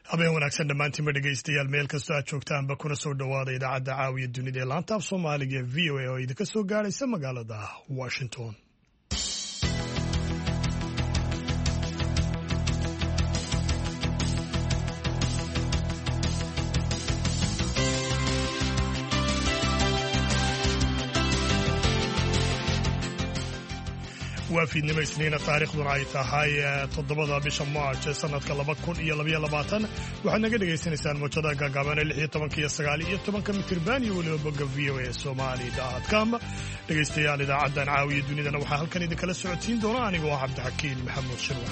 habeen wanaagsan dhammaantiinba dhegaystayaal meel kastoo aad joogtaanba kuna soo dhowaada idaacadda caawiya dunida ee laanta af soomaaliga ee v o a oo idinka soo gaaraysa magaalada washington. waa fiidnimo isniina taariikhduna ay tahay 7 bisha Maarch sanadka 2022 waxaad naga dhagaysanaysaan mowjadaha gaagaaban ee 16 iyo 19 mitirban iyo weliba bogga voasomali.com. dhegaystayaal idaacaddan caawiya dunidana waxaa halkan idinkala socodsiin doona aniga oo Cabdixakiin Maxamuud Shirwa.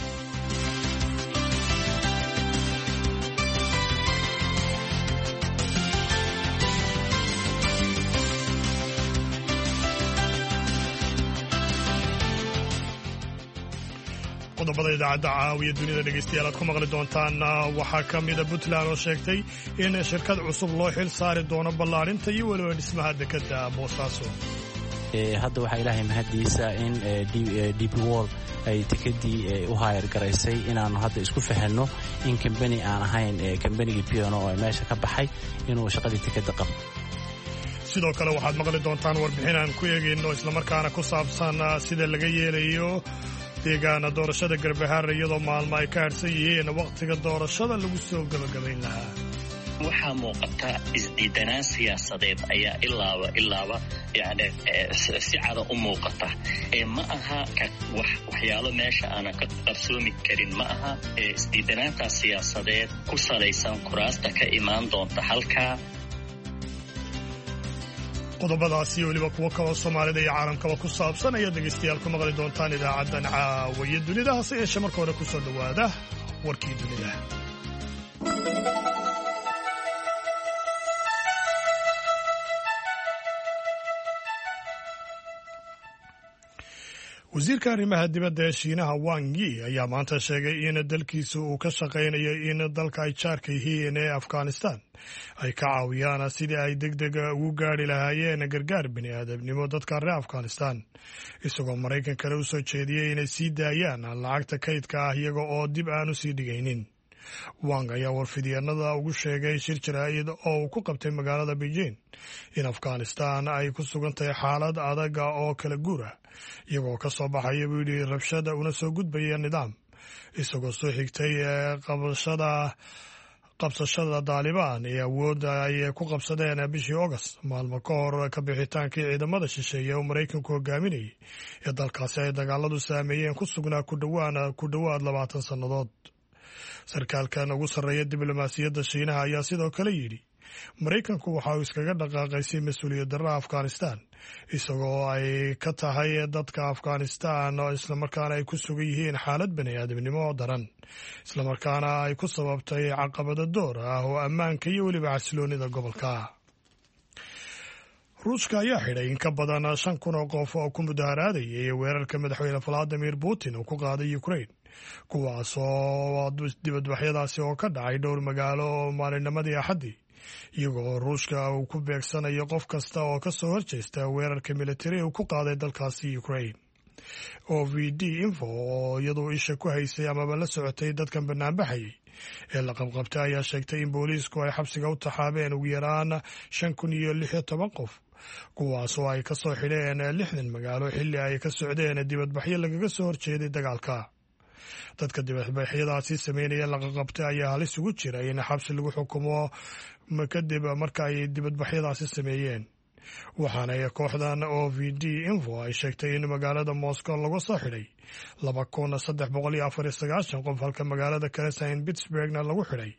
qodobada idaacadda caawiya dunida dhegaystayaal aad ku maqli doontaan waxaa ka mida Puntland oo sheegtay in shirkad cusub loo xil saari doono ballaarinta iyo weliba dhismaha dekedda Boosaaso. hadda waxaa ilaahay mahadiisa in DP World ay dekedii u hayr garaysay inaanu hadda isku fahanno in kambani aan ahayn kambanigii Pioneer oo meesha ka baxay inuu shaqadii dekedda qabto. sidoo kale waxaad maqli doontaan warbixin aan ku eegayno islamarkaana ku saabsan sida laga yeelayo deegaana doorashada Garbahaar iyadoo maalmo ay ka harsan yihiin waqtiga doorashada lagu soo gabagabayn lahaa. waxaa muuqata isdiidanaan siyaasadeed ayaa ilaaba yani si cada u muuqata ma aha waxyaalo meesha aanan ka qarsoomi karin ma aha isdiidanaantaas siyaasadeed ku salaysan kuraasta ka imaan doonta halkaa. qodobadaasi weliba kuwo kaloo Soomaalida iyo caalamkaba ku saabsan ayaa dhegaystayaal ku maqli doontaan idaacaddan caawiya dunida. hase yeeshee marka hore ku soo dhowaada warkii dunida. wasiirka arrimaha dibadda ee Shiinaha Wang Yi ayaa maanta sheegay in dalkiisu uu ka shaqaynayo in dalka ay jaarka yihiin ee Afghanistan ay ka caawiyaan sidii ay degdeg ugu gaari lahaayeen gargaar bini'aadamnimo dadka reer Afghanistan, isagoo Maraykankana u soo jeediyey inay sii daayaan lacagta kaydka ah iyaga oo dib aan u sii dhigaynin. Wang ayaa warfidyeennada ugu sheegay shir jaraa'id oo uu ku qabtay magaalada Beijing in Afghanistan ay ku sugan tahay xaalad adag oo kala guur ah iyagoo ka soo baxaya buu yidhi rabshada una soo gudbaya nidaam, isagoo soo xigtay qabsashada Taliban ee awoodda ay ku qabsadeen bishii August maalmo ka hor ka bixitaankii ciidamada shisheeye oo Maraykanku hogaaminayay ee dalkaasi ay dagaaladu saameeyeen ku sugnaa ku dhowaad 20 sannadood. sarkaalkan ugu sarreeya diblomaasiyadda Shiinaha ayaa sidoo kale yidhi Maraykanku waxa uu iskaga dhaqaaqaysay mas-uuliyad darrada Afghanistan isagoo ay ka tahay dadka Afghanistan oo islamarkaana ay ku sugan yihiin xaalad bani'aadamnimo oo daran islamarkaana ay ku sababtay caqabado door ah oo ammaanka iyo weliba xasiloonida gobolka. ruushka ayaa xidhay in ka badan 5,000 oo qof oo ku mudaharaadayay weerarka madaxweyne Vladimir Putin uu ku qaaday Ukraine, kuwaas oo dibadbaxyadaasi oo ka dhacay dhowr magaalo oo maalinnimadii Axaddii, iyagoo ruushka uu ku beegsanayo qof kasta oo ka soo horjeesta weerarka militari uu ku qaaday dalkaasi Ukraine. OVD Info oo iyadoo isha ku haysay amaba la socotay dadkan banaanbaxayay ee la qabqabtay ayaa sheegtay in booliisku ay xabsiga u taxaabeen ugu yaraan 5,016 qof, kuwaas oo ay ka soo xidheen 60 magaalo xilli ay ka socdeen dibadbaxyo lagaga soo horjeeday dagaalka. dadka dibadbaxyadaasi sameynaya laqaqabtay ayaa halis ugu jira in xabsi lagu xukumo kadib marka ay dibadbaxyadaasi sameeyeen, waxaana kooxdan OVD Info ay sheegtay in magaalada Moscow lagu soo xidhay 2,349 qof halka magaalada kale St. Petersburgna lagu xidhay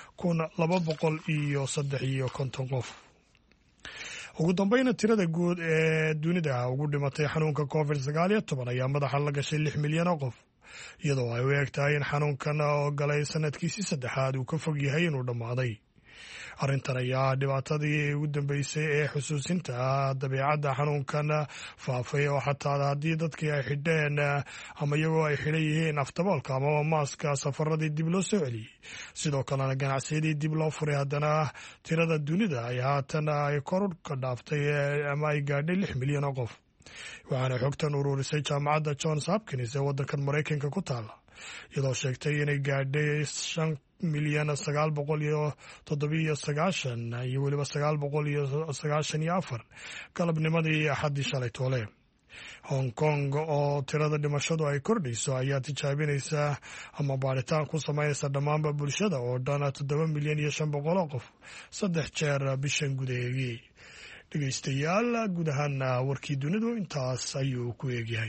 2,253 qof. ugu dambayna tirada guud ee dunida ugu dhimatay xanuunka COVID-19 ayaa madaxa la gashay 6 milyan oo qof, iyadoo ay u eg tahay in xanuunkan oo galay sanadkiisii 3aad uu ka fog yahay inuu dhammaaday. arrintan ayaa dhibaatadii ugu dambeysay ee xusuusinta dabeecadda xanuunkan faafay oo xataa haddii dadkii ay xidheen ama iyagoo ay xidhan yihiin aftaboolka amaba maaska safaradii dib loo soo celiyey, sidoo kalena ganacsiyadii dib loo furay, haddana tirada dunida ay haatan ay kor ka dhaaftay ama ay gaadhay 6 milyan oo qof. waxaana xogtan ururisay jaamacadda Johns Hopkins ee waddankan Maraykanka ku taala, iyadoo sheegtay inay gaadhay 1,974,994 iyo weliba 994 galabnimadii axaddii shalay toole. Hong Kong oo tirada dhimashadu ay kordhayso ayaa tijaabinaysa ama baaritaan ku samaynaysa dhammaanba bulshada oo dhan 7,500,000 qof 3 jeer bishan gudaheegii. dhegeystayaal guud ahaan warkii dunidu intaas ayuu ku eegyahay.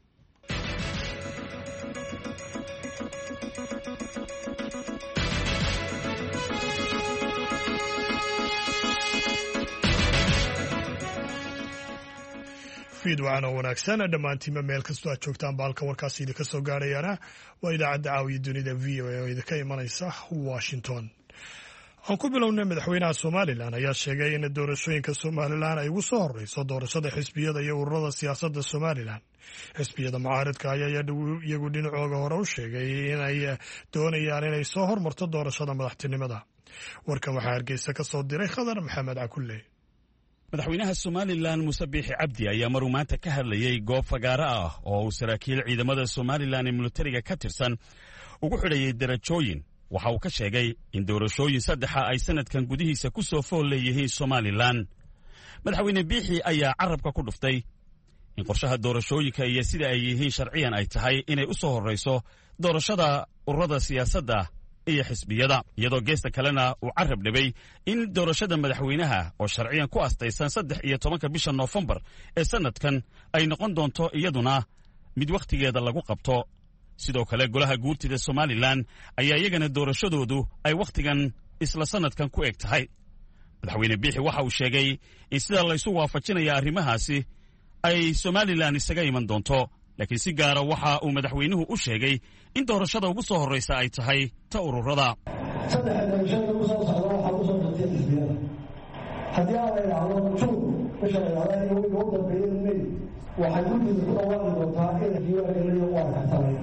fiidwacaan oo wanaagsan dhammaantiinba meel kastoo aad joogtaan baalka warkaasi idinka soo gaarayaana waa idaacadda caawiya dunida VOA oo idinka imanaysa Washington. aan ku bilownay madaxweynaha Somalilan ayaa sheegay in doorashooyinka Somalilan ay ugu soo horeyso doorashada xisbiyada iyo ururada siyaasadda Somalilan. xisbiyada mucaaradka ayaa iyagu dhinacooga hore u sheegay in ay doonayaan inay soo hormarto doorashada madaxtinimada. warkan waxaa Hargeysa ka soo diray Khadar Maxamed Cakulle. madaxweynaha Somalilan Muuse Biixi Cabdi ayaa maruu maanta ka hadlayay goob fagaara ah oo uu saraakiil ciidamada Somalilan ee militariga ka tirsan ugu xidhayay darajooyin. waxa uu ka sheegay in doorashooyin saddexa ay sanadkan gudihiisa ku soo fool leeyihiin Somalilan. madaxweyne Biixi ayaa carabka ku dhuftay in qorshaha doorashooyinka iyo sida ay yihiin sharciyan ay tahay inay u soo horeyso doorashada ururada siyaasadda iyo xisbiyada, iyadoo geesta kalena uu carab dhibay in doorashada madaxweynaha oo sharciyan ku astaysan 13 bisha Noofembar ee sanadkan ay noqon doonto iyaduna mid wakhtigeeda lagu qabto. sidoo kale golaha guurtida Somalilan ayaa iyagana doorashadoodu ay wakhtigan isla sanadkan ku eg tahay. madaxweyne Biixi waxa uu sheegay in sida la isu waafajinaya arrimahaasi ay Somalilan isaga iman doonto, laakiin si gaara waxa uu madaxweynuhu u sheegay in doorashada ugu soo horeysa ay tahay ta ururada. saddex doorashada ugu soo socda waxa ugu soo socday xisbiyada. haddii aan la yidhaahdo juun bisha la yidhaahdo in ugu dambeeyay May waxay guddiga ku dhawaaqi doontaa in diiwaangelinayo waa tartamay.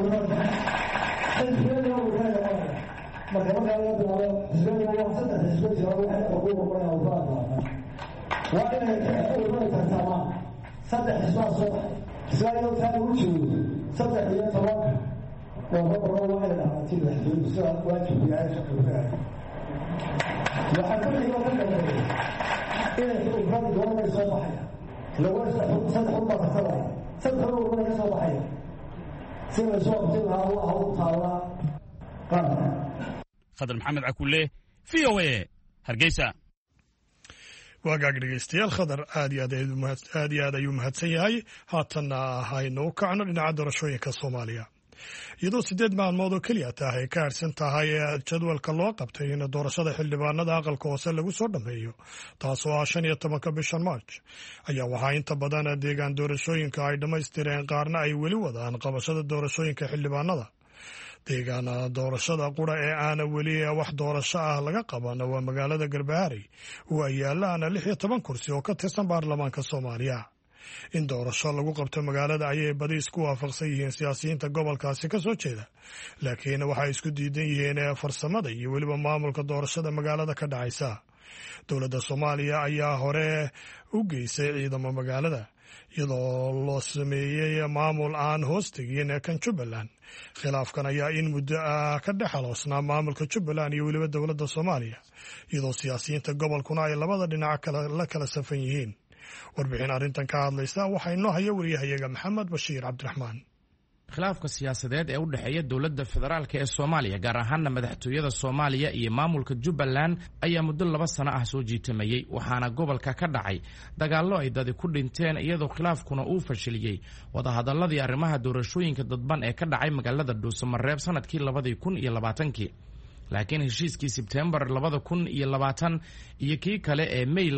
xisbiyada ururada marka laga bilaabo xisbiyada waa saddex xisbi jira waxay ugu horeeyaan ururada. waa inay ururada tartamaan saddex xisbaa soo baxay. xisbiyada taa ugu jiro 13 Noofembar waa inay dhacdo xisbiyada waajib yahay shaqada. waxaa ku xiga ka dambeeya inay ururada doonayaan soo baxaya. لو صدق الله تعالى صدق الله يسوع حي سوى سوى تلها الله تعالى قال خضر محمد عكولة VOA هرجيسة. waagaag dhegeystayaal Khadar aad iyo aad ayuu mahadsan yahay. haatana haynu kacno dhinaca doorashooyinka Soomaaliya. iyadoo 8 maalmood oo kaliya tahay ka harsan tahay jadwalka loo qabtay in doorashada xildhibaanada aqalka hoose lagu soo dhameeyo, taasoo ah 15 bisha March, ayaa waxaa inta badan deegaan doorashooyinka ay dhamaystireen qaarna ay weli wadaan qabashada doorashooyinka xildhibaanada. deegaan doorashada qura ee aan weli wax doorasho ah laga qaban waa magaalada Garbaharey oo ay yaalaan 16 kursi oo ka tirsan baarlamaanka Soomaaliya. in doorasho lagu qabto magaalada ayay badi isku waafaqsan yihiin siyaasiyiinta gobolkaasi ka soo jeeda, laakiin waxay isku diidan yihiin farsamada iyo weliba maamulka doorashada magaalada ka dhacaysa. dowladda Soomaaliya ayaa hore u geysay ciidamo magaalada iyadoo loo sameeyay maamul aan hoos tegin kan Jubbaland. khilaafkan ayaa in muddo ka dhexaloosnaa maamulka Jubbaland iyo weliba dowladda Soomaaliya, iyadoo siyaasiyiinta gobolkuna ay labada dhinac la kala safan yihiin. warbixin arrintan ka hadlaysa waxaa inoo haya wariyahayaga Maxamed Bashiir Cabdiraxmaan. khilaafka siyaasadeed ee u dhexeeya dowladda federaalka ee Soomaaliya gaar ahaanna madaxtooyada Soomaaliya iyo maamulka Jubbaland ayaa muddo 2 sano ah soo jiitamayay, waxaana gobolka ka dhacay dagaallo ay dad ku dhinteen iyadoo khilaafkuna uu fashiliyay wadahadaladii arrimaha doorashooyinka dadban ee ka dhacay magaalada Dhuusamareeb sanadkii 2020. laakiin heshiiskii Sebtembar 2020 iyo kii kale ee May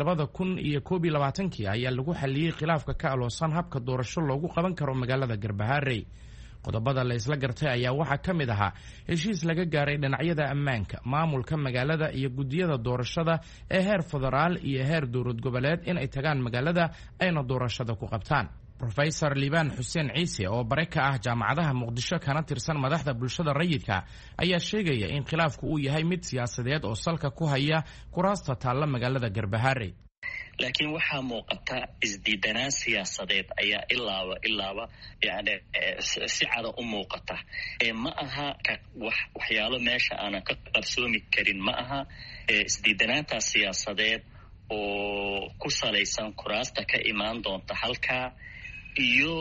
2021 ayaa lagu xaliyay khilaafka ka aloosan habka doorasho loogu qaban karo magaalada Garbaharey. qodobada la isla gartay ayaa waxaa ka mid ahaa heshiis laga gaaray dhinacyada ammaanka, maamulka magaalada iyo gudiyada doorashada ee heer federaal iyo heer dowlad goboleed in ay tagaan magaalada ayna doorashada ku qabtaan. Professor Liban Xuseen Ciise oo bare ka ah jaamacadaha Muqdisho kana tirsan madaxda bulshada rayidka ayaa sheegaya in khilaafku uu yahay mid siyaasadeed oo salka ku haya kuraasta taalla magaalada Garbaharey. laakiin waxaa muuqata isdiidanaan siyaasadeed ayaa ilaaba yani si cada u muuqata ma aha waxyaalo meesha aanan ka qabsoomi karin ma aha isdiidanaantaas siyaasadeed oo ku salaysan kuraasta ka imaan doonta halkaa iyo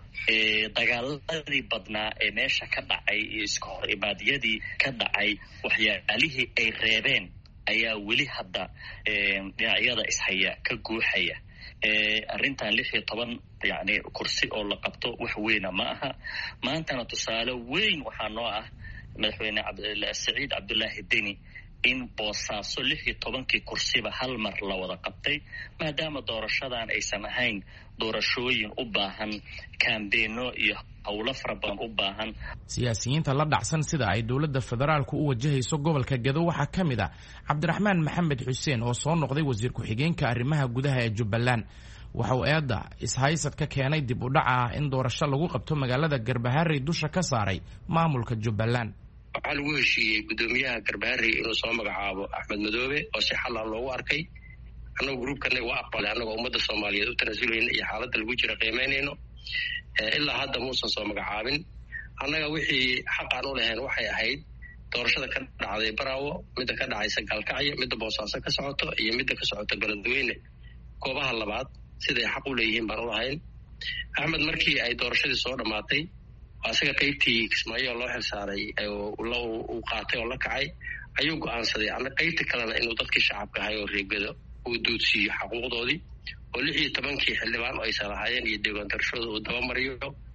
dagaaladii badnaa ee meesha ka dhacay iyo iska hor imaadyadii ka dhacay waxyaalihii ay reebeen ayaa weli hadda dhinacyada ishaya ka guuxaya arrintan 16 yani kursi oo la qabto wax weyna ma aha maantana tusaale weyn waxaa noo ah madaxweyne Saciid Cabdullaahi Deni in boosaaso 16 kursiba hal mar la wada qabtay maadaama doorashadan aysan ahayn doorashooyin u baahan kambeeno iyo howlo fara badan u baahan. siyaasiyiinta la dhacsan sida ay dowladda federaalku u wajahayso gobolka Gedo waxaa ka mid ah Cabdiraxmaan Maxamed Xuseen oo soo noqday wasiir ku-xigeenka arrimaha gudaha ee Jubbaland waxa uu eedda ishaysad ka keenay dib u dhaca in doorasho lagu qabto magaalada Garbaharey dusha ka saaray maamulka Jubbaland. waxaa lagu heshiiyey gudoomiyaha Garbaharey inuu soo magacaabo Axmed Madoobe oo si xal ah loogu arkay annagu gruubkana waa aqbalay annagu ummadda Soomaaliyeed u tanaasuleyna iyo xaaladda lagu jira qiimeynayno ilaa hadda muusan soo magacaabin annaga wixii xaq aan u lahayn waxay ahayd doorashada ka dhacday Baraawo midda ka dhacaysa Gaalkacyo midda Boosaaso ka socoto iyo midda ka socota Galadweyne goobaha labaad siday xaq u leeyihiin baan u lahayn Axmed markii ay doorashadii soo dhamaatay asaga qaybtii Kismaayo loo xilsaaray uu qaatay oo la kacay ayuu go'aansaday ama qaybta kalena inuu dadkii shacabka ahay oo reegado uu doodsiyo xuquuqdoodii oo 16 xildhibaan ay salaahayeen iyo deegaan doorashada uu daba mariyo.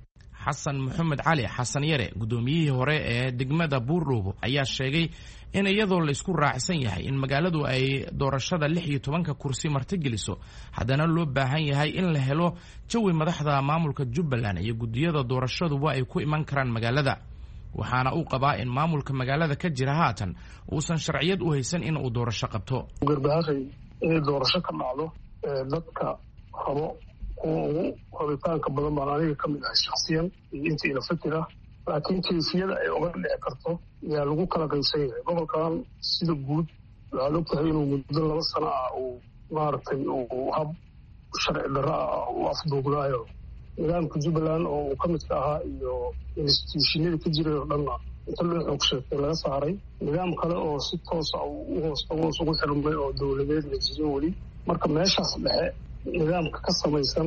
Xasan Maxamed Cali Xasan Yare gudoomiyihii hore ee degmada Buurdhuubo ayaa sheegay in iyadoo la isku raacsan yahay in magaaladu ay doorashada 16 kursi martigeliso haddana loo baahan yahay in la helo jawi madaxda maamulka Jubbaland iyo gudiyada doorashaduba ay ku iman karaan magaalada waxaana uu qabaa in maamulka magaalada ka jira haatan uusan sharciyad u haysan in uu doorasho qabto. Garbaharey in doorasho ka dhacdo dadka rabo ugu rabitaanka badan baan aniga ka mid ahay shakhsiyan iyo inta ila fikir ah laakiin kayfiyada ay uga dhici karto yaa lagu kala qaysan yahay gobolkan sida guud waxaad ogtahay inuu muddo 2 sano ah uu maaragtay uu hab sharci darro ah u afduugnaayo nidaamka Jubbaland oo uu ka midka ahaa iyo institutionada ka jiray oo dhanna inta loo xoog sheegtay laga saaray nidaam kale oo si toos ah u hoos ugu xirmay oo dowladeed la jiray weli marka meeshaas dhexe nidaamka ka samaysan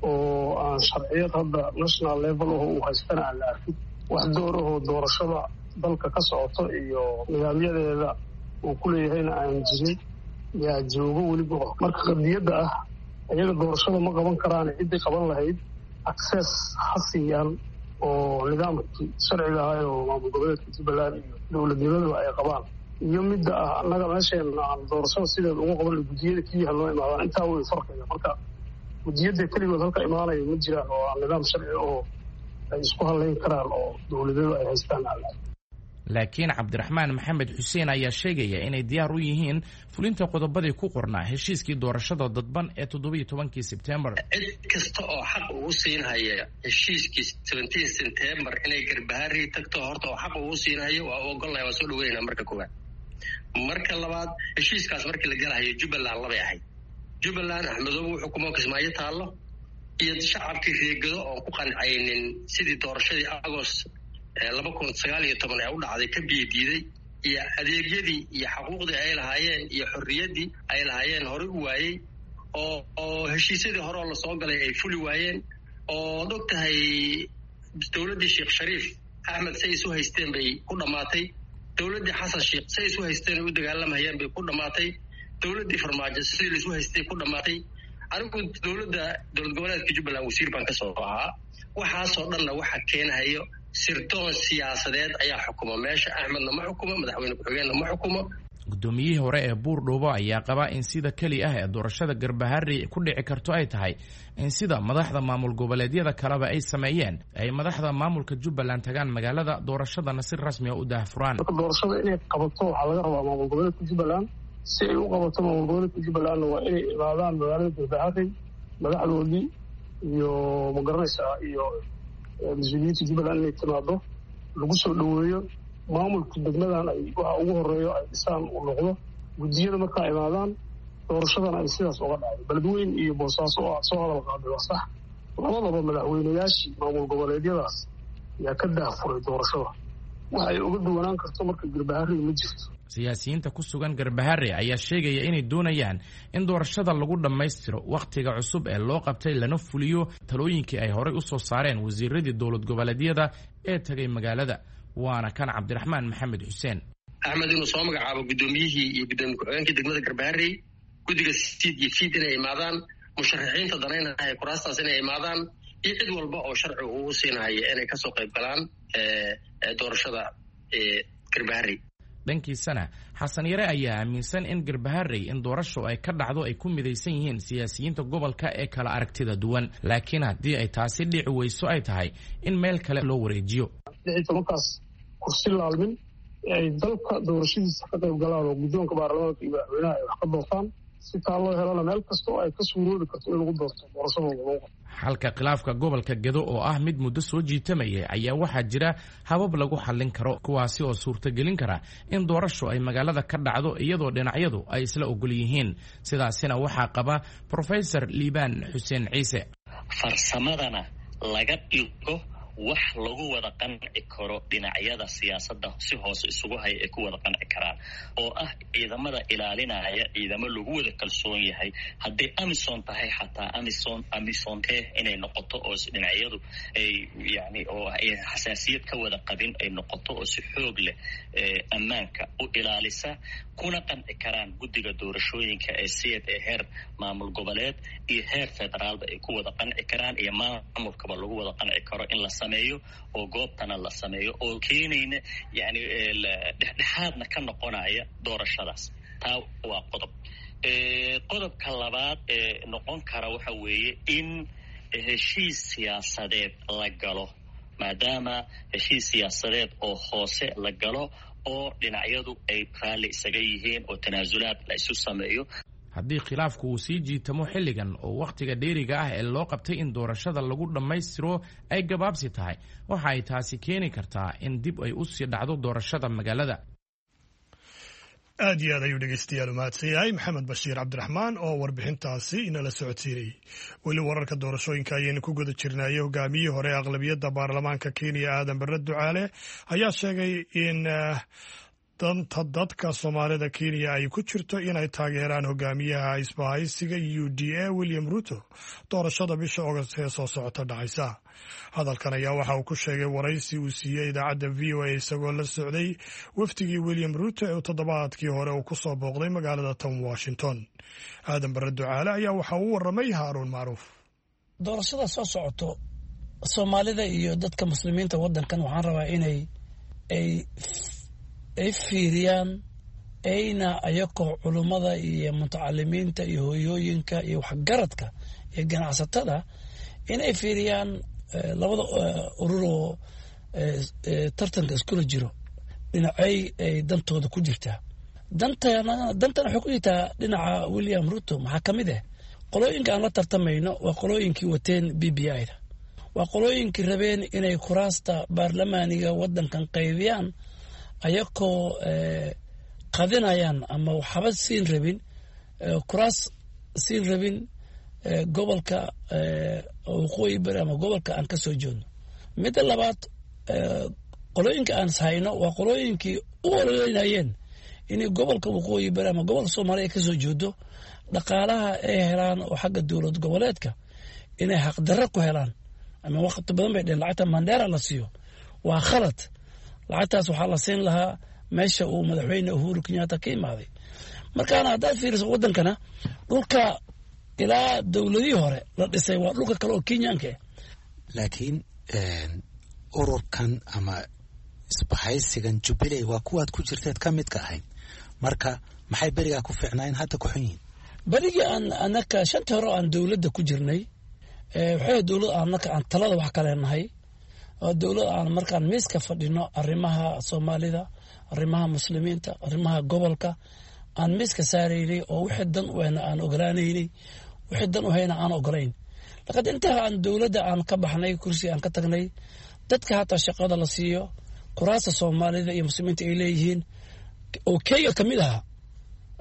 oo aan sharciyad hadda national level oo uu haystana aan la arkin wax door oo doorashada dalka ka socoto iyo nidaamyadeeda uu ku leeyahayna aan jirin yaa joogo weliba marka qadiyadda ah iyaga doorashada ma qaban karaan ciddii qaban lahayd access hasiyan oo nidaamkii sharciga ahaa oo maamul goboleedka Jubbaland iyo dowladnimadu ay qabaan iyo midda ah annaga meesheena aan doorashada sideed ugu qaban gudiyada kaliya loo imaadaan intaa way farqiga marka gudiyada kaliya halka imaanaya ma jiraan oo nidaam sharci oo ay isku haleyn karaan oo dowladdu ay haystaan laakiin Cabdiraxmaan Maxamed Xuseen ayaa sheegaya inay diyaar u yihiin fulinta qodobadii ku qornaa heshiiskii doorashada dadban ee 17 September cid kasta oo xaq ugu siinaya heshiiskii 17 September inay Garbaharey tagto horta oo xaq ugu siinaya waa ogolnahay waa soo dhaweynaa marka koowaad marka labaad heshiiskaas markii la galayo Jubbaland laba yahay Jubbaland Axmedow wuxuu kuma Kismaayo taalo iyo shacabkii reegado oo ku qancaynin sidii doorashadii Agost 2019 ay u dhacday ka biidiiday iyo adeegyadii iyo xuquuqdii ay lahaayeen iyo xorriyadii ay lahaayeen hore u waayay oo heshiisyadii hore oo la soo galay ay fuli waayeen oo ogtahay dowladii Sheekh Shariif Ahmed say isu haysteen bay ku dhamaatay dowladii Xasan Sheekh say isu haysteen u dagaalamayeen bay ku dhamaatay dowladii Farmaajo say isu haysteen ku dhamaatay anigu dowlad goboleedka Jubbaland wasiir baan ka soo ahaa waxaasoo dhanna waxa keenayo sirdoon siyaasadeed ayaa xukuma meesha Axmedna ma xukumo madaxweyne ku-xigeenna ma xukumo. Gudoomiyihii hore ee Buurdhuubo ayaa qaba in sida kaliya ah ee doorashada Garbaharey ku dhici karto ay tahay in sida madaxda maamul goboleedyada kaleba ay sameeyeen ay madaxda maamulka Jubbaland tagaan magaalada doorashadana si rasmi ah u daahfuraan. Doorashada inay qabato waxa laga rabaa maamul goboleedka Jubbaland si ay u qabato maamul goboleedka Jubbaland waa inay imaadaan magaalada Garbaharey madaxdoodii iyo magaranaysa iyo mas'uuliyiinta Jubbaland inay timaado lagu soo dhaweeyo maamulka degmadan ay waxa ugu horeeyo ay dhisaan u noqdo gudiyada markaa imaadaan doorashadana ay sidaas uga dhacday beledweyn iyo boosaaso oo aad soo hadal qaaday waa sax labadaba madaxweynayaashii maamul goboleedyadaas ayaa ka daahfuray doorashada waxay uga duwanaan karto marka garbaharey ma jirto siyaasiyiinta ku sugan Garbaharey ayaa sheegaya inay doonayaan in doorashada lagu dhammaystiro wakhtiga cusub ee loo qabtay lana fuliyo talooyinkii ay horey u soo saareen wasiiradii dowlad goboleedyada ee tagay magaalada waana kan Cabdiraxmaan Maxamed Xuseen Axmed inuu soo magacaabo gudoomiyihii iyo gudoomiye ku-xigeenkii degmada Garbaharey guddiga siid iyo fiid inay imaadaan musharaxiinta danaynaya kuraastaas inay imaadaan iyo cid walba oo sharci uu siinaya inay kasoo qayb galaan doorashada Garbaharey dhankiisana xasan yare ayaa aaminsan in Garbaharey in doorasho ay ka dhacdo ay ku midaysan yihiin siyaasiyiinta gobolka ee kala aragtida duwan laakiin haddii ay taasi dhici weyso ay tahay in meel kale loo wareejiyo markaas kursi laalmin ay dalka doorashadiisa ka qayb galaan oo guddoonka baarlamaanka iyo madaxweynaha ay wax ka doortaan si taa loo helana meel kasta oo ay ka suuroobi karto in lagu doorto doorashadooda xalka khilaafka gobolka Gedo oo ah mid muddo soo jiitamayay ayaa waxaa jira habab lagu xallin karo kuwaasi oo suurtagelin kara in doorasho ay magaalada ka dhacdo iyadoo dhinacyadu ay isla ogol yihiin sidaasina waxaa qaba Professor Liibaan Xuseen Ciise farsamadana laga dhigo wax lagu wada qanci karo dhinacyada siyaasadda si hoose isugu hay ay ku wada qanci karaan oo ah ciidamada ilaalinaya ciidamo lagu wada kalsoon yahay haddii Amison tahay xataa Amison inay noqoto oo dhinacyadu ay yani oo ay xasaasiyad ka wada qabin ay noqoto oo si xoog leh ammaanka u ilaalisa kuna qanci karaan guddiga doorashooyinka ee siyad ee heer maamul goboleed iyo heer federaalba ay ku wada qanci karaan iyo maamulkaba lagu wada qanci karo in la sameeyo oo goobtana la sameeyo oo keenayna yani dhexdhexaadna ka noqonaya doorashadaas taa waa qodob qodobka labaad ee noqon kara waxa weeye in heshiis siyaasadeed la galo maadaama heshiis siyaasadeed oo hoose la galo oo dhinacyadu ay raalli isaga yihiin oo tanaasulaad la isu sameeyo haddii khilaafku uu sii jiitamo xilligan oo wakhtiga dheeriga ah ee loo qabtay in doorashada lagu dhammaystiro ay gabaabsi tahay waxa ay taasi keeni kartaa in dib ay u sii dhacdo doorashada magaalada aad iyo aad ayuu dhegeystayaal u mahadsan yahay maxamed bashiir cabdiraxmaan oo warbixintaasi inala socodsiinayay weli wararka doorashooyinka ayaynu ku guda jirnay hogaamiyihii hore aqlabiyadda baarlamaanka Kenya Aadan Barre Ducaale ayaa sheegay in danta dadka Soomaalida Kenya ay ku jirto inay taageeraan hogaamiyaha isbahaysiga UDA William Ruto doorashada bisha August ee soo socota dhacaysa hadalkan ayaa waxa uu ku sheegay waraysi uu siiyay idaacadda VOA isagoo la socday waftigii William Ruto ee toddobaadkii hore uu ku soo booqday magaalada Tom Washington Aadan Barre Ducaale ayaa waxa uu waramay Haaruun Macruuf doorashada soo socoto Soomaalida iyo dadka muslimiinta wadankan waxaan rabaa inay ay fiiriyaan ayna ayakoo culummada iyo mutacalimiinta iyo hooyooyinka iyo waxgaradka iyo ganacsatada inay fiiriyaan labada urur oo tartanka iskula jiro dhinacay ay dantooda ku jirtaa dantana waxay ku jirtaa dhinaca William Ruto maxaa ka mid ah qolooyinka aan la tartamayno waa qolooyinkii wateen BBI-da waa qolooyinkii rabeen inay kuraasta baarlamaaniga wadankan qaybiyaan ayakoo qadinayaan ama waxba siin rabin kuraas siin rabin gobolka waqooyi bari ama gobolka aan ka soo jeedno midda labaad qolooyinka aan hayno waa qolooyinkii u ololeynayeen inay gobolka waqooyi bari ama gobolka Soomaaliya ka soo jeedo dhaqaalaha ay helaan oo xagga dowlad goboleedka inay xaqdarro ku helaan ama waqti badan bay dheen lacagta Mandera la siiyo waa khalad lacagtaas waxaa la siin lahaa meesha uu madaxweyne Uhuru Kenyatta ka imaaday markaana haddaad fiiriso wadankana dhulka ilaa dowladihii hore la dhisay waa dhulka kale oo Kenyaanka laakiin ururkan ama isbahaysigan Jubilee waa kuwaad ku jirteed ka mid ka ahayd marka maxay beriga ku fiicnaan hadda ku xun yihiin beriga anaka shanta hore aan dowladda ku jirnay waxay dowlad aan talada wax kale nahay oo dowlad aan markaan miiska fadhino arrimaha Soomaalida arrimaha muslimiinta arrimaha gobolka aan miiska saareynay oo wixii dan u hayna aan ogolaanaynay wixii dan u hayna aan ogolayn laqad inta aan dowladda aan ka baxnay kursi aan ka tagnay dadka hata shaqada la siiyo kuraasta Soomaalida iyo muslimiinta ay leeyihiin oo Kenya kamid ah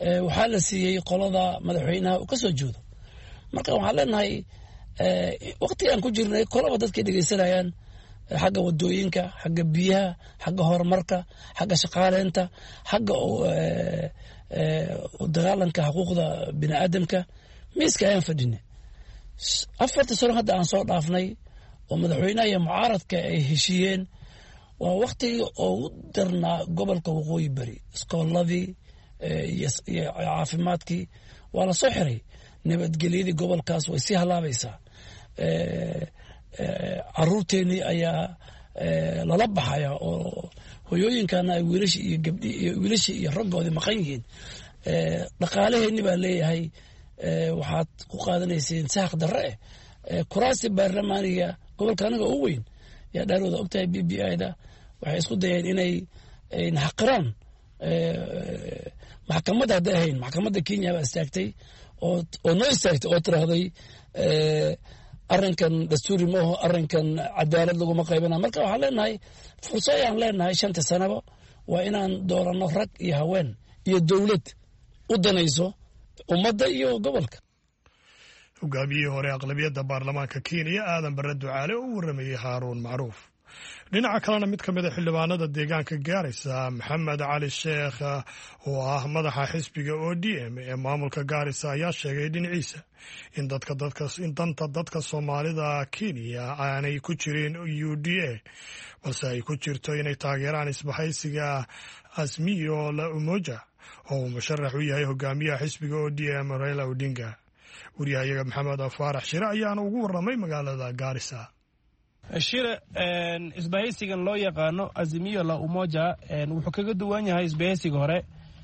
waxaa la siiyey qolada madaxweynaha uu ka soo jeedo. marka waxaan leenahay waqti aan ku jirnay kolaba dadkay dhegaysanayaan xagga wadooyinka, xagga biyaha, xagga horumarka, xagga shaqaaleynta, xagga dagaalanka xuquuqda bini aadamka. miiska ayaan fadhinay 4 sano hadda aan soo dhaafnay oo madaxweynaha iyo mucaaradka ay heshiiyeen. waa waqtigii ugu darnaa gobolka waqooyi bari, iskooladii iyo caafimaadkii waa la soo xiray. nabadgelyadii gobolkaas way sii halaabaysaa. caruurteennii ayaa lala baxaya oo hoyooyinkana ay wiilashii iyo raggoodii maqan yihiin. dhaqaalaheenni baa leeyahay waxaad ku qaadanayseen sahaq darre kuraasi baarlamaaniga gobolka anaga ugu weyn yaa dhaarooda ogtahay BBI-da waxay isku dayeen inay xaqiraan maxkamadda hadday ahayn. maxkamadda Kenya baa istaagtay oo noo istaagtay oo tiraahday arrinkan dastuuri maaho, arrinkan cadaalad laguma qaybana. marka waxaan leenahay fursad ayaan leenahay 5 sanaba waa inaan dooranno rag iyo haween iyo dowlad u danayso ummadda iyo gobolka. hogaamiyihii hore aqlabiyadda baarlamaanka Kenya Aadan Barre Ducaale oo u waramayay Haaruun Macruuf. dhinaca kalena mid ka mid a xildhibaanada deegaanka Gaarisa Maxamed Cali Sheekh oo ah madaxa xisbiga ODM ee maamulka Gaarisa ayaa sheegay dhinaciisa in danta dadka Soomaalida Kenya aanay ku jirin UDA balse ay ku jirto inay taageeraan isbahaysiga Azimio la Umoja oo musharax u yahay hogaamiyaha xisbiga ODM Raila Odinga. wariyahayaga Maxamed Faarax Shire ayaana ugu waramay magaalada Gaarisa. shire isbahaysigan loo yaqaano Azimio la Umoja wuxuu kaga duwan yahay isbahaysiga hore.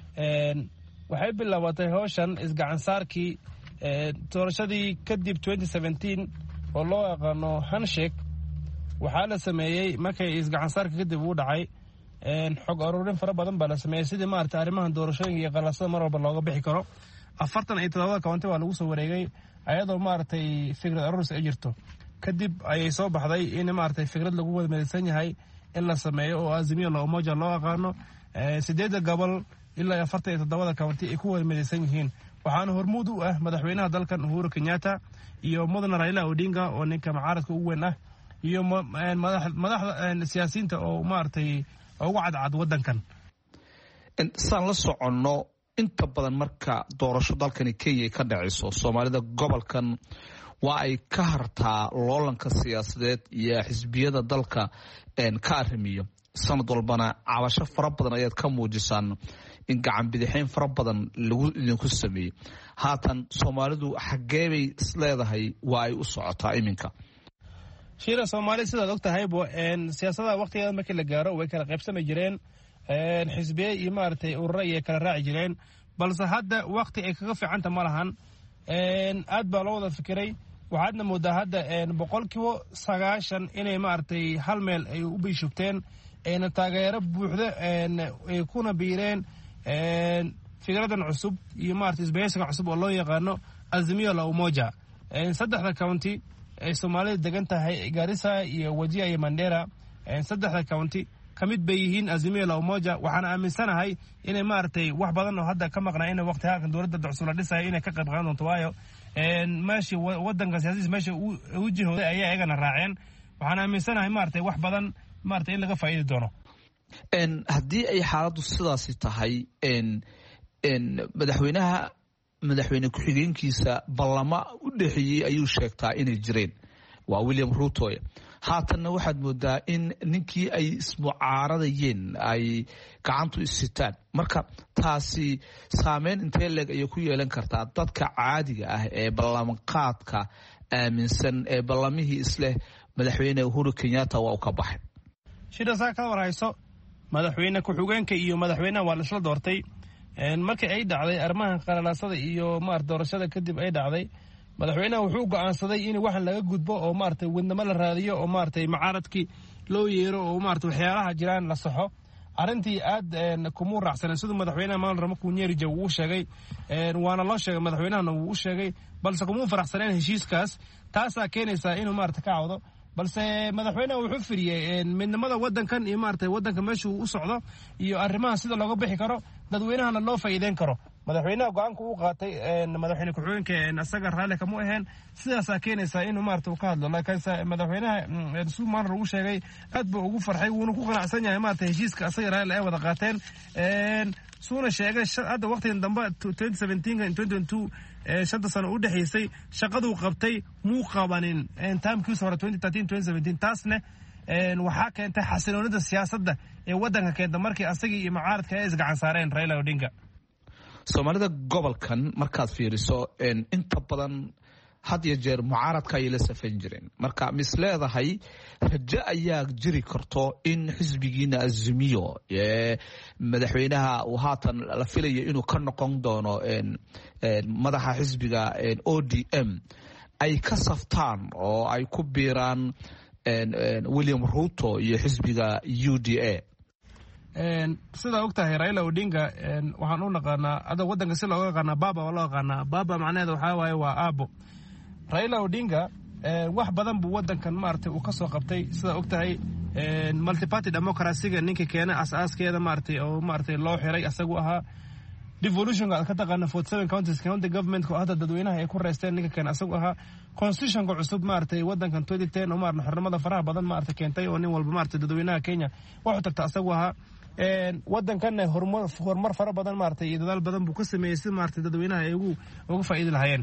waxay bilaabatay hawshan isgacansaarkii doorashadii kadib 2017 oo loo yaqaano handshake. waxaa la sameeyey markay isgacansaarka kadib uu dhacay xog ururin fara badan baa la sameeyey sidii maaragtay arrimahan doorashooyinka iyo qalasada mar walba looga bixi karo. 47 county waa lagu soo wareegay ayadoo maaragtay fikrad aruuris ay jirto. kadib ayay soo baxday in maaragtay fikrad lagu wada midaysan yahay in la sameeyo oo Azimio la Umoja loo yaqaano 8 gobol ilaa 47 county ay ku wada midaysan yihiin. waxaana hormuud u ah madaxweynaha dalkan Uhuru Kenyatta iyo mudane Raila Odinga oo ninka mucaaradka ugu weyn ah iyo madaxda siyaasiyiinta oo maaragtay ugu cadcad wadankan. saan la soconno inta badan marka doorasho dalkani Kenya ka dhacayso Soomaalida gobolkan waa ay ka hartaa loolanka siyaasadeed iyo xisbiyada dalka ka arrimiyo. sanad walbana cabasho fara badan ayaad ka muujisaan in gacan bidixayn fara badan lagu idinku sameeyey. haatan Soomaalidu xaggee bay isleedahay waa ay u socotaa iminka? shira Soomaali sidaad ogtahay siyaasada waqtigeeda markii la gaaro way kala qaybsami jireen. xisbiye iyo maaragtay ururo ay kala raaci jireen balse hadda waqti ay kaga fiicanta ma lahan. aad baa loo wada fikiray. waxaadna moodaa hadda 90% inay maaragtay hal meel ay u biishugteen ayna taageero buuxda ay kuna biireen fikradan cusub iyo maaragtay isbahaysiga cusub oo loo yaqaano Azimio la Umoja. 3 county ay Soomaalida degan tahay Garissa iyo Wajir iyo Mandera. 3 county kamid bay yihiin Azimio la Umoja. waxaana aaminsanahay inay maaragtay wax badan oo hadda ka maqnaa in waqti halkan dowladda cusub la dhisay inay ka qayb qaadan doonto waayo meeshii wadanka siyaasiyiinta meeshii u jihooday ayaa ayagana raaceen. waxaan aaminsanahay maaragtay wax badan maaragtay in laga faa'iidi doono. haddii ay xaaladdu sidaasi tahay madaxweyne ku-xigeenkiisa ballama u dhexeeyey ayuu sheegtaa inay jireen waa William Ruto. haatanna waxaad moodaa in ninkii ay ismucaaradayeen ay gacantu isitaan. marka taasi saameyn intee leeg ayay ku yeelan kartaa dadka caadiga ah ee ballanqaadka aaminsan ee ballamihii isleh madaxweyne Uhuru Kenyatta waa u ka baxay? shida saa ka warhayso madaxweyne ku-xigeenka iyo madaxweynaha waa la isla doortay. markii ay dhacday arrimaha qalalaasada iyo maaragtay doorashada kadib ay dhacday madaxweynaha wuxuu go'aansaday in waxan laga gudbo oo maaragtay wadnamo la raadiyo oo maaragtay mucaaradkii loo yeero oo maaragtay waxyaalaha jiraan la saxo. arrintii aad kuma raacsanay sidoo madaxweynaha Maal Ramo Kunyeri uu sheegay waana loo sheegay madaxweynahana uu sheegay balse kuma faraxsaneen heshiiskaas. taasaa keenaysa inuu maaragtay ka cawdo balse madaxweynaha wuxuu firiyay midnimada wadankan iyo maaragtay wadanka meesha uu u socdo iyo arrimaha sida looga bixi karo dadweynahana loo faa'iideyn karo. madaxweynaha go-aanka uu qaatay madaxweyne ku-xigeenka isaga raalli kama aheen sidaasaa keenaysaa inuu maarata uu ka hadlo laakiinse madaxweynaha suumaan lagu sheegay aad buu ugu farxay wuuna ku qanacsan yahay maarata heshiiska asaga raalli ay wada qaateen suuna sheegay hadda waqtigan dambe 2017 shanta sano u dhexaysay shaqaduu qabtay muu qabanin taamkiisa hore 2013 taasne waxaa keentay xasiloonida siyaasadda ee waddanka keenta markii asagii iyo mucaaradka ay isgacan saareen Raila Odinga. Soomaalida gobolkan markaad fiiriso inta badan had iyo jeer mucaaradka ayay la safan jireen marka mis leedahay rajo ayaa jiri karto in xisbigiina Azimio madaxweynaha uu haatan la filayo inuu ka noqon doono madaxa xisbiga ODM ay ka saftaan oo ay ku biiraan William Ruto iyo xisbiga UDA. sida ogtahay Raila Odinga waxaan u naqaanaa ada wadanka si looga yaqaana baba oo loo yaqaana baba macnaheedu waxa waaye waa aabo. Raila Odinga wax badan buu wadankan maartay uu ka soo qabtay sida ogtahay multi-party democracy-ga ninka keenay asaaskeeda maartay oo maartay loo xiray asagu ahaa devolution ka taqaana 47 counties county government ko hadda dadweynaha ay ku reesteen ninka keenay asagu ahaa constitution-ka cusub maartay wadankan 2010 oo maarna xornimada faraha badan maartay keentay oo nin walba maartay dadweynaha Kenya wuxuu tagta asagu ahaa wadankan horumar fara badan maartay iyo dadaal badan buu ka sameeyay si maartay dadweynaha ay ugu faa'iido lahaayeen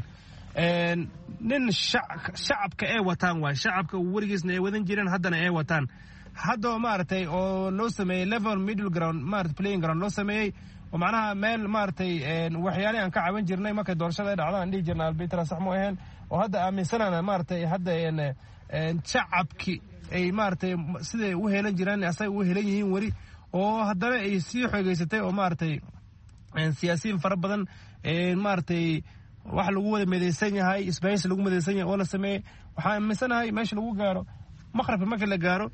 nin shacabka ay wataan waa shacabka warigiisna ay wadan jireen haddana ay wataan hadda maartay oo loo sameeyay level middle ground maartay playing ground loo sameeyay oo macnaha meel maartay waxyaalaha aan ka caawin jirnay markay doorashada ay dhacdaan dhigi jirnay albitra sax ma ahayn oo hadda aaminsanana maartay hadda shacabki ay maartay siday u heelan jireen asay u heelan yihiin wari oo haddana ay sii xoogeysatay oo maartay siyaasiyiin fara badan maartay wax lagu wada midaysan yahay isbaahis lagu midaysan yahay oo la sameeyay waxaan aaminsanahay meesha lagu gaaro maqribka marka la gaaro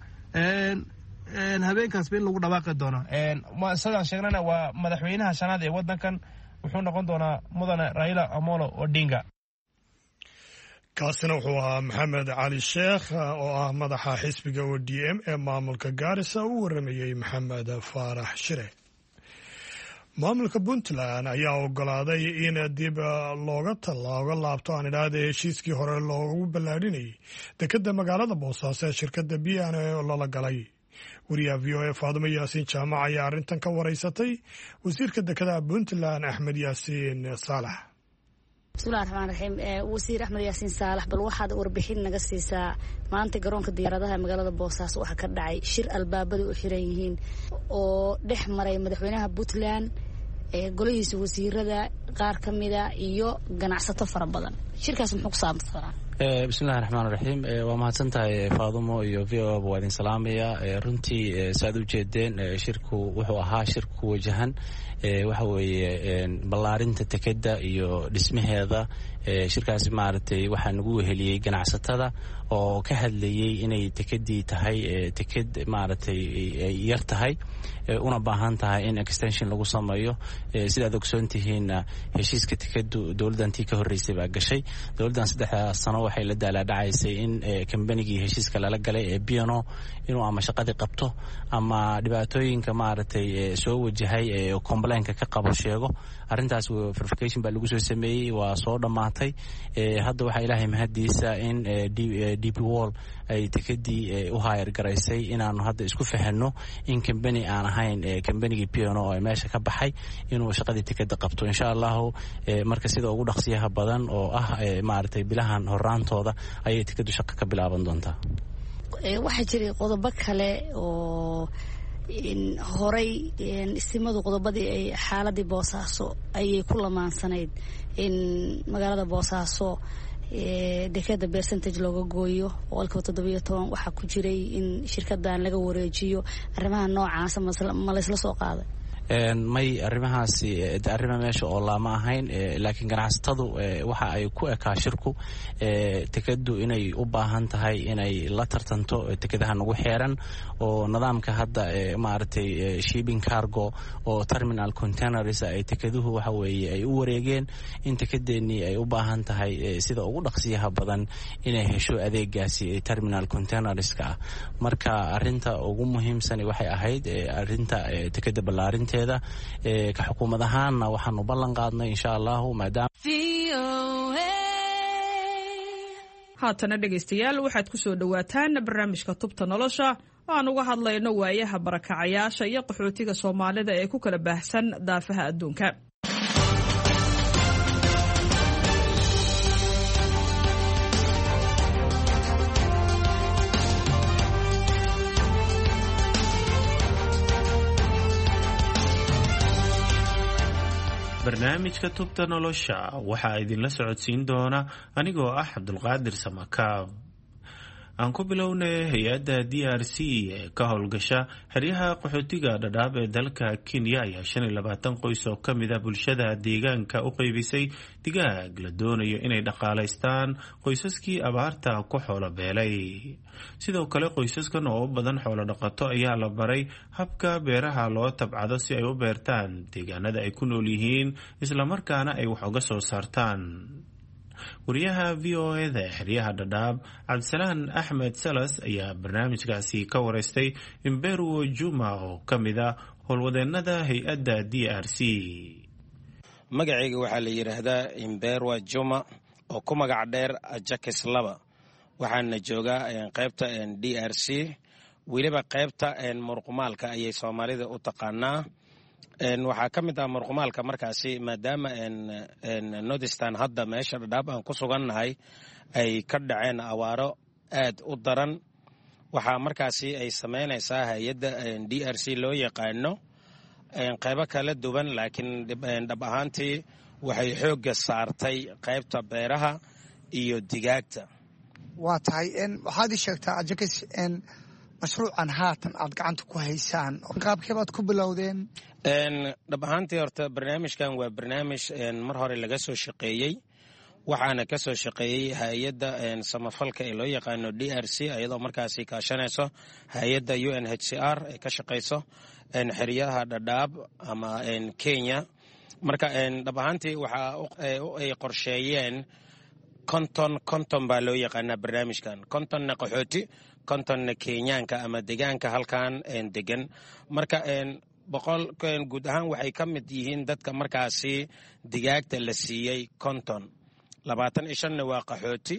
habeenkaas in lagu dhawaaqi doono sidaan sheegnana waa madaxweynaha shanaad ee wadankan wuxuu noqon doonaa mudane Raila Amolo Odinga. kaasina wuxuu ahaa Maxamed Cali Sheekh oo ah madaxa xisbiga ODM ee maamulka Gaarisa uu waramayay Maxamed Faarax Shire. maamulka Puntland ayaa ogolaaday in dib looga laabto aan idhaahday heshiiskii hore loogu ballaadhinayay dekedda magaalada Boosaaso ee shirkadda BN oo lala galay. wariyaha VOA Faadumo Yaasiin Jaamac ayaa arrintan ka waraysatay wasiirka dekedaha Puntland Axmed Yaasiin Saalax. bismillahi raxmaani raxiim wasiir Axmed Yaasiin Saalax bal waxaad warbixin naga siisaa maanta garoonka diyaaradaha magaalada Boosaaso waxa ka dhacay shir albaabadu u xiran yihiin oo dhex maray madaxweynaha Puntland golihiisa wasiirada qaar kamida iyo ganacsato fara badan shirkaas muxuu ku saabsanaa bismillahi raxmaani raxiim waa mahadsantahay Faadumo iyo VOA waa idin salaamaya runtii saad u jeedeen shirku wuxuu ahaa shirku wajahan waxa weeye ballaarinta dekedda iyo dhismaheeda shirkaasi maaragtay waxaa nagu weheliyey ganacsatada oo ka hadlayay inay dekeddii tahay deked maaragtay yar tahay una baahan tahay in extension lagu sameeyo sidaad ogsoon tihiin heshiiska dekeddu dowladdantii ka horreysay baa gashay dowladdan 3 sano waxay la daalaadhacaysay in kambanigii heshiiska lala galay ee BNO inuu ama shaqadii qabto ama dhibaatooyinka maaragtay soo wajahay ee complaintka ka qabo sheego arrintaas verification baa lagu soo sameeyey waa soo dhammaatay hadda waxaa ilaahay mahadiisa in DP World ay dekeddii u hayr garaysay inaanu hadda isku fahanno in kambani aan ahayn kambanigii BNO oo meesha ka baxay inuu shaqadii dekedda qabto insha Allah marka sida ugu dhaqsiyaha badan oo ah maaragtay bilahan horaantooda ayay dekeddu shaqo ka bilaaban doontaa. waxaa jiray qodobo kale oo horay istimadu qodobadii ay xaaladii Boosaaso ayay ku lamaansanayd in magaalada Boosaaso dekedda percentage looga gooyo oo 17 waxaa ku jiray in shirkaddan laga wareejiyo arrimaha noocaas ma la isla soo qaaday may arrimahaasi arrimo meesha oo lama ahayn laakiin ganacsatadu waxa ay ku ekaa shirku dekeddu inay u baahan tahay inay la tartanto dekedaha nagu xeeran oo nidaamka hadda maaragtay shipping cargo oo terminal containers ay dekeduhu waxa weeye ay u wareegeen in dekedeennii ay u baahan tahay sida ugu dhaqsiyaha badan inay hesho adeegaasi terminal containerska ah marka arrinta ugu muhiimsan waxay ahayd arrinta dekedda ballaarinta fulinteeda ka xukuumad ahaanna waxaanu ballan qaadnay insha allahu maadaama haatana dhegaystayaal waxaad ku soo dhowaataan barnaamijka tubta nolosha oo aan uga hadlayno waayaha barakacayaasha iyo qaxootiga soomaalida ee ku kala baahsan daafaha adduunka. barnaamijka tubta nolosha waxaa idinla socodsiin doona anigoo ah Cabdulqaadir Samakaab. aan ku bilownay hay-adda DRC ee ka howlgasha xeryaha qaxootiga Dadaab ee dalka Kenya ayaa 25 qoys oo ka mid ah bulshada deegaanka u qaybisay digaag la doonayo inay dhaqaalaystaan qoysaskii abaarta ku xoolo beelay. sidoo kale qoysaskan oo badan xoolo dhaqato ayaa la baray habka beeraha loo tabcado si ay u beertaan deegaanada ay ku nool yihiin isla markaana ay wax uga soo saartaan. wariyaha VOA-da xeryaha Dadaab Cabdisalaan Axmed Salas ayaa barnaamijkaasi ka wareystay Imberuwo Juma oo ka mid ah howlwadeennada hay-adda DRC. magacayga waxaa la yidhaahdaa Imberuwo Juma oo ku magac dheer Ajakis Laba. waxaana joogaa qaybta DRC, weliba qaybta murqumaalka ayay Soomaalida u taqaanaa. waxaa ka mid ah murqumaalka markaasi maadaama Nordistan hadda meesha Dadaab aan ku sugannahay ay ka dhaceen awaaro aad u daran. waxaa markaasi ay samaynaysaa hay-adda DRC loo yaqaano qaybo kala duwan, laakiin dhab ahaantii waxay xoogga saartay qaybta beeraha iyo digaagta. waa tahay waxaad ii sheegtaa Ajakis mashruucan haatan aad gacanta ku haysaan qaabkee baad ku bilowdeen? dhab ahaantii horta barnaamijkan waa barnaamij mar hore laga soo shaqeeyey, waxaana ka soo shaqeeyey hay-adda samafalka ee loo yaqaano DRC iyadoo markaasi kaashanayso hay-adda UNHCR ee ka shaqayso xeryaha Dadaab ama Kenya. marka dhab ahaantii waxa ay qorsheeyeen konton baa loo yaqaanaa barnaamijkan. kontonna qaxooti, kontonna Kenyaanka ama deegaanka halkan degan. marka boqol guud ahaan waxay ka mid yihiin dadka markaasi digaagta la siiyey 25 waa qaxooti,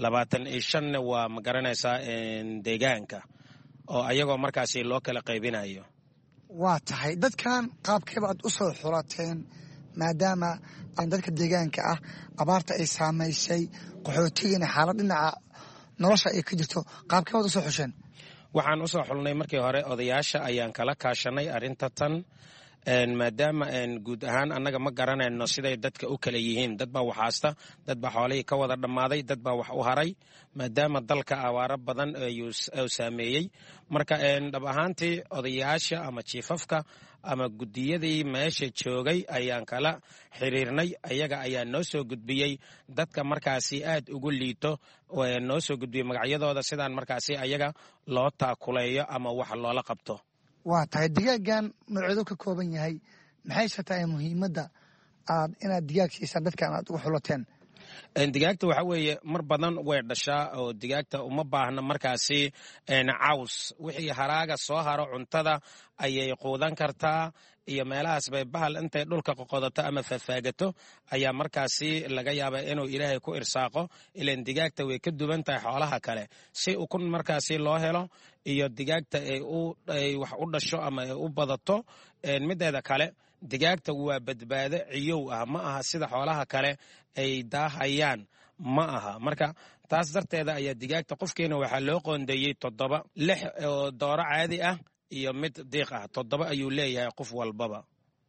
25 waa magaranaysaa deegaanka oo ayagoo markaasi loo kala qaybinayo. waa tahay dadkan qaabkeeba aad u soo xulateen maadaama dadka deegaanka ah abaarta ay saamaysay qaxootigana xaalad dhinaca nolosha ay ka jirto, qaabkeebaad u soo xusheen? waxaan u soo xulnay markii hore odayaasha ayaan kala kaashanay arrinta tan, maadaama guud ahaan annaga ma garanayno siday dadka u kala yihiin. dad baa wax haysta, dad baa xoolihii ka wada dhammaaday, dad baa wax u haray maadaama dalka abaaro badan uu saameeyey. marka dhab ahaantii odayaasha ama jiifafka ama guddiyadii meesha joogay ayaan kala xiriirnay. ayaga ayaa noo soo gudbiyey dadka markaasi aad ugu liito, noo soo gudbiyey magacyadooda sidaan markaasi ayaga loo taakuleeyo ama wax loola qabto. waa tahay digaagan nooceedu ka kooban yahay, maxayse tahay muhiimadda inaad digaag siisaan dadkan aad ugu xulateen? digaagta waxa weeye mar badan way dhashaa oo digaagta uma baahna markaasi caws. wixii haraaga soo haro cuntada ayay quudan kartaa, iyo meelahaas bay bahal intay dhulka qoqodato ama fafaagato ayaa markaasi laga yaaba inuu ilaahay ku irsaaqo. ilaan digaagta way ka duwan tahay xoolaha kale, si ukun markaasi loo helo iyo digaagta ay wax u dhasho ama ay u badato. mideeda kale digaagta waa badbaado ciyow ah, ma aha sida xoolaha kale ay daahayaan, ma aha. marka taas darteeda ayaa digaagta qofkeena waxaa loo qoondeeyey 7, 6 oo dooro caadi ah iyo mid diiq ah. 7 ayuu leeyahay qof walbaba.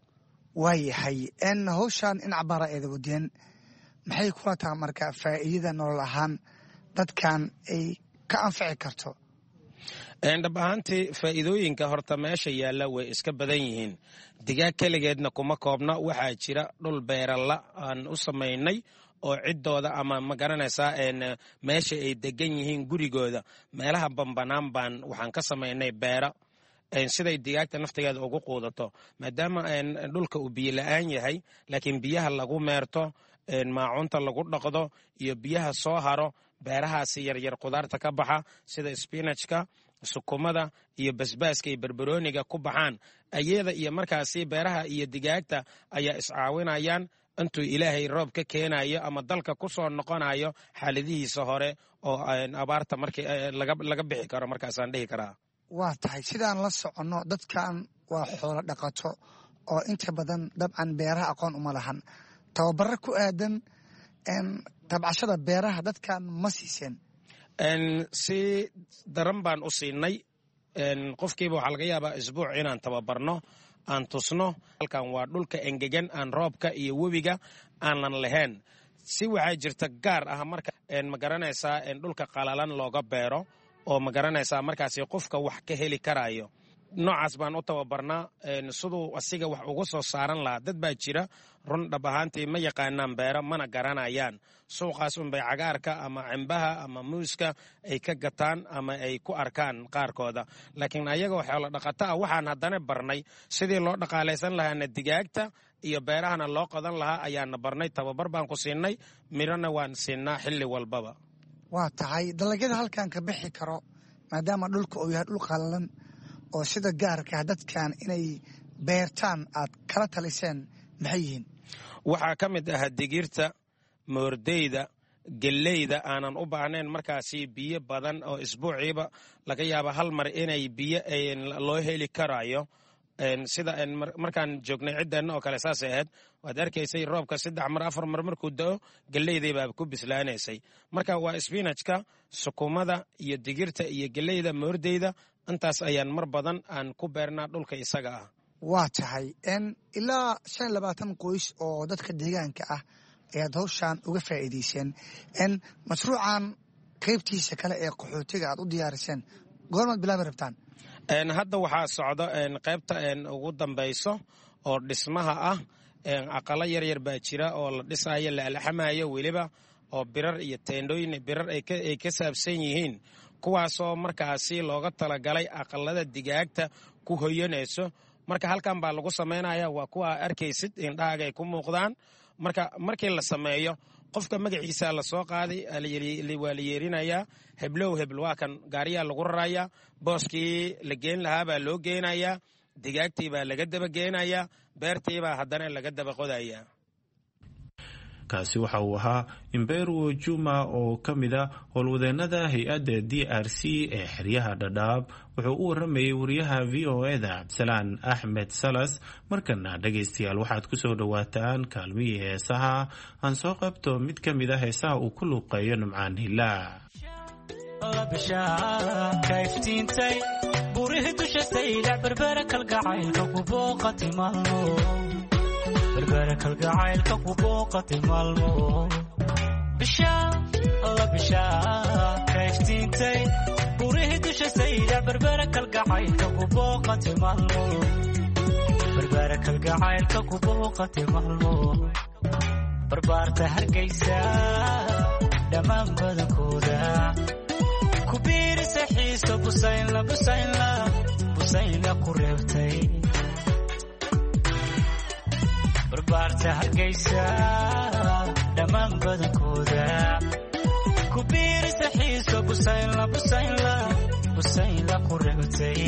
waayahay hawshaan in cabaara eeda wadeen maxay kula tahay marka faa'iidada nolol ahaan dadkan ay ka anfici karto? dhab ahaantii faa'iidooyinka horta meesha yaalla way iska badan yihiin. digaag keligeedna kuma koobna, waxaa jira dhul beerala aan u samaynay oo ciddooda ama ma garanaysaa meesha ay degan yihiin gurigooda meelaha bambanaan baan waxaan ka samaynay beera siday digaagta naftigeeda ugu quudato, maadaama dhulka uu biyo la-aan yahay laakiin biyaha lagu meerto, maacunta lagu dhaqdo iyo biyaha soo haro beerahaasi yaryar qudaarta ka baxa sida spinachka sukumada iyo basbaaska iyo barbarooniga ku baxaan ayada iyo markaasi beeraha iyo digaagta ayaa iscaawinayaan intuu ilaahay roob ka keenayo ama dalka ku soo noqonayo xaaladihiisa hore oo abaarta markii laga bixi karo markaasaan dhihi karaa. waa tahay sidaan la soconno dadkan waa xoolo dhaqato oo inta badan dabcan beeraha aqoon uma lahan tababaro ku aadan tabcashada beeraha dadkan ma siiseen? si daran baan u siinay qofkiiba waxaa laga yaabaa isbuuc inaan tababarno aan tusno halkan waa dhulka engegan aan roobka iyo webiga aanan lahayn si waxaa jirta gaar ah marka magaranaysaa dhulka qalalan looga beero oo magaranaysaa markaasi qofka wax ka heli karayo noocaas baan u tababarnaa siduu asiga wax uga soo saaran lahaa. dad baa jira run dhab ahaantii ma yaqaanaan beero mana garanayaan suuqaas unbay cagaarka ama cimbaha ama muuska ay ka gataan ama ay ku arkaan qaarkooda, laakiin ayagoo xoolo dhaqato ah waxaan haddana barnay sidii loo dhaqaalaysan lahaana digaagta iyo beerahana loo qodan lahaa ayaana barnay. tababar baan ku siinay, midhona waan siinaa xilli walbaba. waa tahay dalagyada halkan ka bixi karo maadaama dhulka uu yahay dhul qalalan oo sida gaarka ah dadkan inay beertaan aad kala taliseen maxay yihiin? waxaa ka mid ah digirta, moordeyda, geleyda aanan u baahnayn markaasi biyo badan oo isbuuciiba laga yaaba hal mar inay biyo loo heli karayo. sida markaan joognay ciddeenna oo kale saasay ahayd, waad arkaysay roobka 3 mar 4 mar markuu da'o geleyday baa ku bislaanaysay. marka waa spinachka, sukumada iyo digirta iyo geleyda, moordeyda, intaas ayaan mar badan aan ku beernaa dhulka isaga ah. waa tahay ilaa 25 qoys oo dadka deegaanka ah ayaad hawshaan uga faa'iidayseen. mashruucan qaybtiisa kale ee qaxootiga aad u diyaariseen goormaad bilaabi rabtaan? hadda waxaa socdo qaybta ugu dambayso oo dhismaha ah. aqalo yaryar baa jira oo la dhisayo la alxamayo weliba oo birar iyo teendhooyin birar ay ka saabsan yihiin, kuwaasoo markaasi looga talagalay aqalada digaagta ku hoyanayso. marka halkan baa lagu samaynaya, waa kuwa arkaysid indhahaaga ay ku muuqdaan. markii la sameeyo qofka magaciisa la soo qaaday waa la yeerinayaa, heblow hebl waa kan gaariyaa lagu rarayaa, booskii la geen lahaa baa loo geenayaa, digaagtii baa laga daba geenayaa, beertii baa haddana laga daba qodayaa. kaasi waxa uu ahaa imberuo juma oo ka mid a howlwadeennada hay-adda DRC ee xeryaha dhadhaab. wuxuu u waramayay wariyaha VOA-da cabdisalaan axmed salas. markana dhegaystayaal waxaad ku soo dhowaataan kaalmihii heesaha. aan soo qabto mid ka mid a heesaha uu ku luuqeeyo Nimcaan Hilaa. بربرك القعيل كبوقة مالمو بشا الله بشا كيف تنتي وريد وش سيدة بربرك القعيل كبوقة مالمو بربرك القعيل كبوقة مالمو بربارته هرقيسا دمان بدكودا كبير سحيس بوسينلا بوسينلا بوسينلا قربتي barbaarta hargeysa dhammaan badankooda ku biirisa xiiso busayla ku reebtay.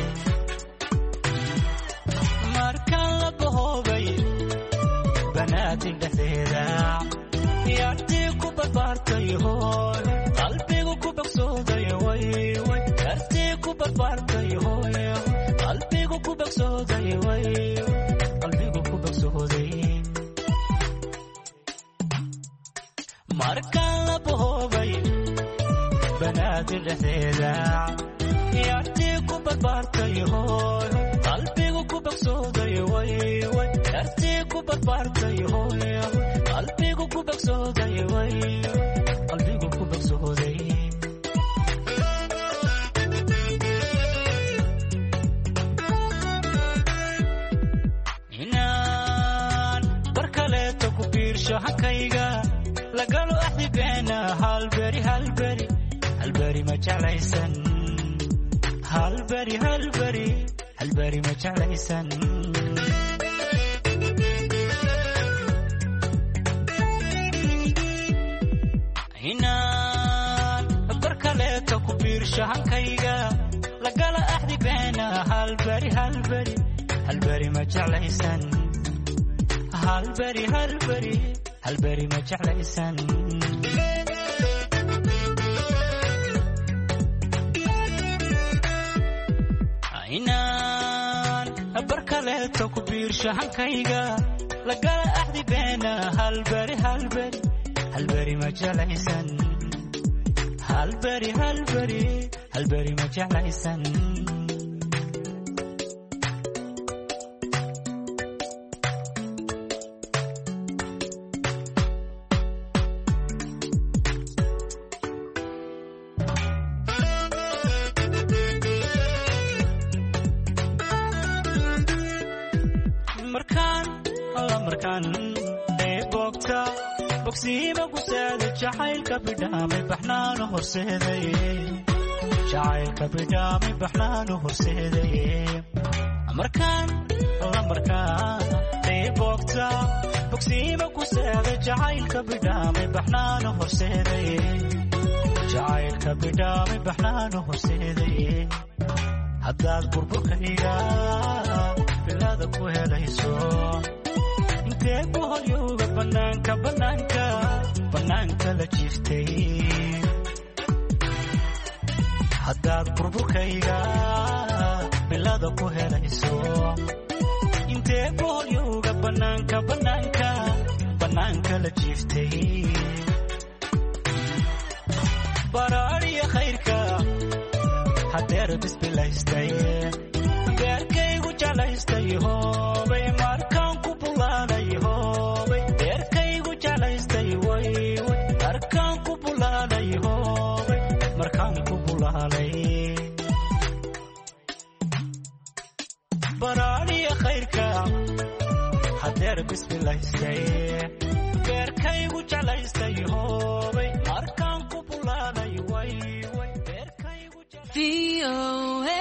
markaan la bahoobay banaadir dhexdeeda yaartii ku barbaartay hooy qalbigu ku bagsooday way yaartii ku barbaartay hooy qalbigu ku bagsooday way markaan la bahoobay banaadir dhexdeeda yaartii ku barbaartay hooy qalbigu ku bagsooday way yaartii ku barbaartay hooy qalbigu ku bagsooday way qalbigu ku bagsooday. hakayga lagalo axdibeena halberi ma jeclaysan halberi ma jeclaysan. inaan bar kaleeto ku biirsho hankayga halberi halberi halberi ma jeclaysan halberi halberi halberi ma jeclaysan inaan barkaleeto ku biirsho hankayga lagala axdi beena halberi halberi halberi ma jeclaysan halberi halberi halberi ma jeclaysan bogsiima gusaada jacaylka bidhaamay baxnaanu horseedaye jacaylka bidhaamay baxnaanu horseedaye markaan boogta bogsiima gusaada jacaylka bidhaamay baxnaanu horseedaye jacaylka bidhaamay baxnaanu horseedaye haddaad burburkayga bilada ku helayso intee boholyowga bannaanka la jiiftay haddaad burburkayga bilada ku helayso intee boholyowga bannaanka la jiiftay baraariya khayrka hadeer bisbilaystay beerkaygu jeclaystay hoobay markaan ku bulaalay hoobay beerkaygu jeclaystay wayway markaan ku bulaalay hoobay markaan ku bulaalay baraaniya khayrka hadeer bisbilaystay beerkaygu jeclaystay hoobay markaan ku bulaalay wayway beerkaygu jeclaystay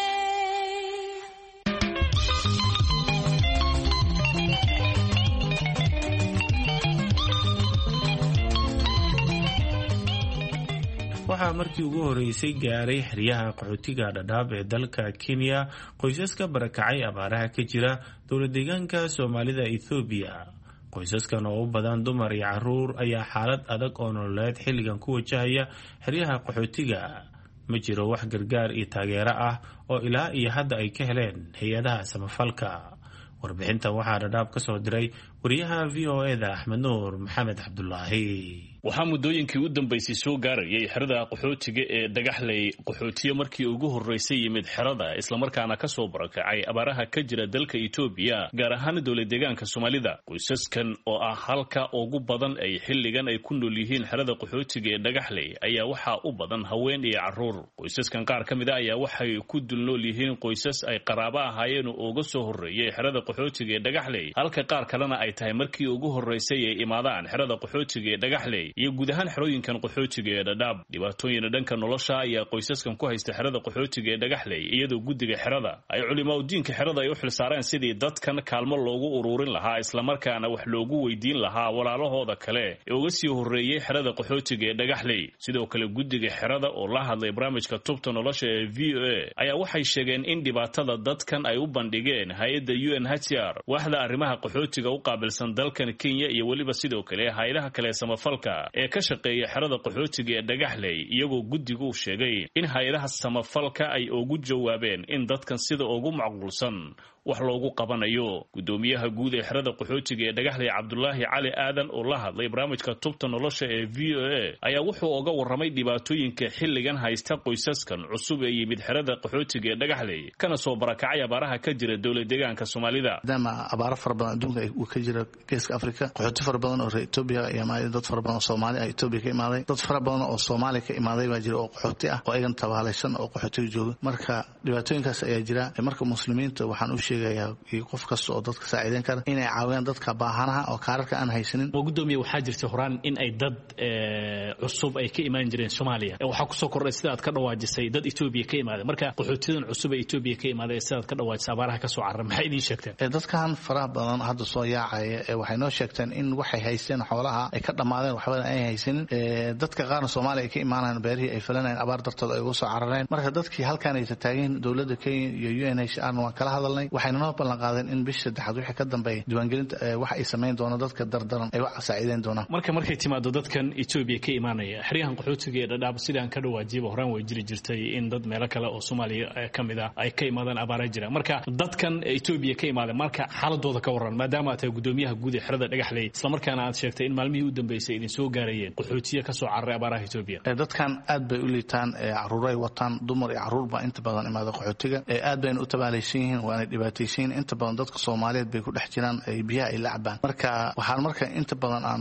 waxaa markii ugu horeysay gaaray xeryaha qaxootiga dhadhaab ee dalka Kenya qoysaska barakacay abaaraha ka jira dowlad deegaanka Soomaalida Ethiopia qoysaskan oo u badan dumar iyo caruur ayaa xaalad adag oo nololeed xilligan ku wajahaya xeryaha qaxootiga ma jiro wax gargaar iyo taageero ah oo ilaa iyo hadda ay ka heleen hay'adaha samafalka warbixintan waxaa dhadhaab ka soo diray wariyaha VOA-da Axmed Nuur Maxamed Cabdullaahi waxaa muddooyinkii u dambaysay soo gaarayay xerada qaxootiga ee Dhagaxley qaxootiye markii ugu horeysay yimid xerada islamarkaana ka soo barakacay abaaraha ka jira dalka Ethiopia gaar ahaan dowlad deegaanka Soomaalida qoysaskan oo ah halka ugu badan ay xilligan ay ku nool yihiin xerada qaxootiga ee Dhagaxley ayaa waxaa u badan haween iyo caruur qoysaskan qaar ka mid ah ayaa waxay ku dul nool yihiin qoysas ay qaraabo ahaayeen oo uga soo horeeyay xerada qaxootiga ee Dhagaxley halka qaar kalena ay tahay markii ugu horeysay ay imaadaan xerada qaxootiga ee Dhagaxley iyo guud ahaan xerooyinkan qaxootiga ee Dhadhaab dhibaatooyin dhanka nolosha ayaa qoysaskan ku haysta xerada qaxootiga ee Dhagaxley iyadoo guddiga xerada ay culimada diinka xerada ay u xilsaareen sidii dadkan kaalmo loogu ururin lahaa isla markaana wax loogu weydiin lahaa walaalahooda kale ee uga sii horeeyay xerada qaxootiga ee Dhagaxley sidoo kale guddiga xerada oo la hadlay barnaamijka tubta nolosha ee VOA ayaa waxay sheegeen in dhibaatada dadkan ay u bandhigeen hay'adda UNHCR waxda arrimaha qaxootiga u qaabilsan dalkan Kenya iyo waliba sidoo kale hay'adaha kale samafalka ee ka shaqeeya xerada qaxootiga ee Dhagaxley iyagoo guddigu sheegay in hay'adaha samafalka ay ugu jawaabeen in dadkan sida ugu macquulsan wax loogu qabanayo gudoomiyaha guud ee xerada qaxootiga ee Dhagaxley Cabdullaahi Cali Aadan oo la hadlay barnaamijka tubta nolosha ee VOA ayaa wuxuu uga warramay dhibaatooyinka xilligan haysta qoysaskan cusub ee yimid xerada qaxootiga ee Dhagaxley kana soo barakacay abaaraha ka jira dowlad deegaanka Soomaalida dama abaara fara badan adduunka ay ka jira geeska Afrika qaxooti fara badan oo Ethiopia iyo dad fara badan oo Soomaali ah Ethiopia ka imaaday dad fara badan oo Soomaali ka imaaday waa jira oo qaxooti ah oo ayagan tabaalaysan oo qaxootiga jooga marka dhibaatooyinkaas ayaa jira marka muslimiinta waxaan u sheegay sheegayaa iyo qof kasta oo dadka saaciideyn kara inay caawiyaan dadka baahanaha oo kaararka aan haysanin. gudoomiye waxaa jirta horaan in ay dad cusub ay ka imaan jireen Soomaaliya waxaa ku soo kordhay sida aad ka dhawaajisay dad Itoobiya ka imaaday marka qaxootidan cusub ee Itoobiya ka imaaday sida aad ka dhawaajisay abaaraha ka soo carray maxay idin sheegteen dadkan faraha badan hadda soo yaacaya waxay noo sheegteen in waxay haysteen xoolaha ay ka dhamaadeen waxba ay haysanin dadka qaarna Soomaaliya ay ka imaanayaan beerihii ay falanayeen abaar dartood ay ugu soo carareen marka dadkii halkan ay taageen dawladda Kenya iyo UNHCR waan kala hadalnay waxayna noo ballan qaadeen in bisha saddexaad wixii ka dambeeyay diiwaangelinta wax ay sameyn doonaan dadka dardaran ay wax saaciideyn doonaan markay timaado dadkan Itoobiya ka imaanaya xiriyahan qaxootiga ee Dadaab sidaan ka dhawaajiba horaan way jirtay in dad meelo kale oo Soomaaliya kamid ah ay ka imaadaan abaara jira marka dadkan Itoobiya ka imaadeen marka xaaladooda ka waran maadaama ay gudoomiyaha guud ee xirada dhagaxley isla markaana aad sheegtay in maalmihii u dambeysay idin soo gaarayeen qaxootiga ka soo carray abaaraha Itoobiya dadkan aad bay u liitaan caruuray wataan dumar iyo caruur baa inta badan imaada qaxootiga aad bayna u tabaalaysan yihiin waana dhibaataysan inta badan dadka Soomaaliyeed bay ku dhex jiraan ay biyaha ay lacbaan marka waxaan inta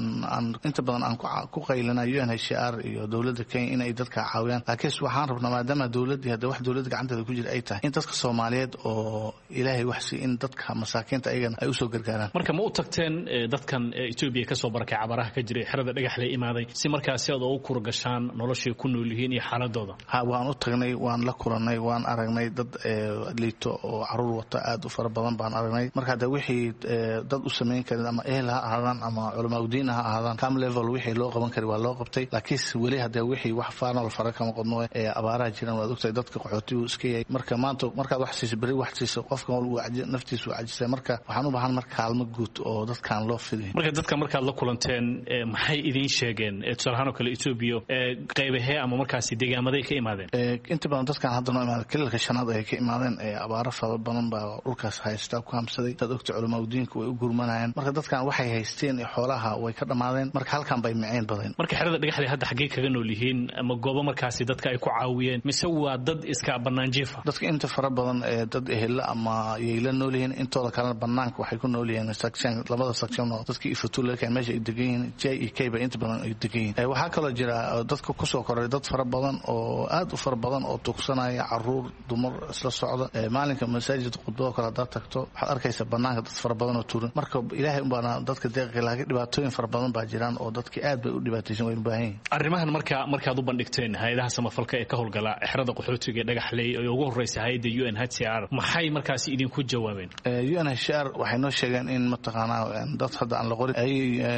badan aan ku qaylinaa UNHCR iyo dawladda Kenya in ay dadka caawiyaan laakiin waxaan rabnaa maadaama dawladda hadda wax dawladda gacanteeda ku jira ay tahay in dadka Soomaaliyeed oo Ilaahay wax si in dadka masaakiinta ayagana ay u soo gargaaraan marka ma u tagteen dadkan Itoobiya ka soo barakay abaaraha ka jiray xirada dhagaxley imaaday si markaas aad ugu kurgashaan noloshay ku nool yihiin iyo xaaladooda waan u tagnay waan la kulanay waan aragnay dad liito oo caruur wata aad u fara badan baan aragnay marka hadda wixii dad u sameyn karin ama ehel ha ahaadaan ama culamo diin ha ahaadaan cam level wixii loo qaban kari waa loo qabtay laakiin weli hadda wixii wax faanal fara kama qodno abaaraha jiraan waad ogtahay dadka qaxootigu iska yahay marka maanta markaad wax siiso bari wax siiso qofka uu naftiisu caajisay marka waxaan u baahan marka kaalmo guud oo dadkan loo fidiyo marka dadka markaad la kulanteen maxay idin sheegeen tusaalahaan oo kale Itoobiya qaybahee ama markaasi deegaamaday ka imaadeen inta badan dadkan hadda noo imaadeen kilalka shanaad ay ka imaadeen abaaro fara badan baa dhulkaas haysta ku hamsaday dad ogta culamo diinka way u gurmanayaan marka dadkan waxay haysteen xoolaha way ka dhamaadeen marka halkan bay miceen badan marka xirada dhagaxley hadda xagee kaga nool yihiin ama goobo markaasi dadka ay ku caawiyeen mise waa dad iska banaan jiifa dadka inta fara badan dad ehel ama yeela nool yihiin intooda kale banaanka waxay ku nool yihiin section labada section oo dadkii ifatulka meesha ay degan yihiin JEK ba inta badan ay degan yihiin waxa kale jira dadka ku soo koray dad fara badan oo aad u fara badan oo tuugsanaya caruur dumar isla socda maalinka masaajid qudbo kala tagto waxaad arkaysaa banaanka dad fara badan oo tuuran marka Ilaahay u baana dadka deeqay laakiin dhibaatooyin fara badan baa jiraan oo dadkii aad bay u dhibaataysan way u baahan yihiin arrimahan markaad u bandhigteen hay'adaha samafalka ee ka howlgala xirada qaxootiga ee dhagaxley oo ugu horreysay hay'adda UNHCR maxay markaasi idinku jawaabeen UNHCR waxay noo sheegeen in mataqaanaa dad hadda aan la qorin ay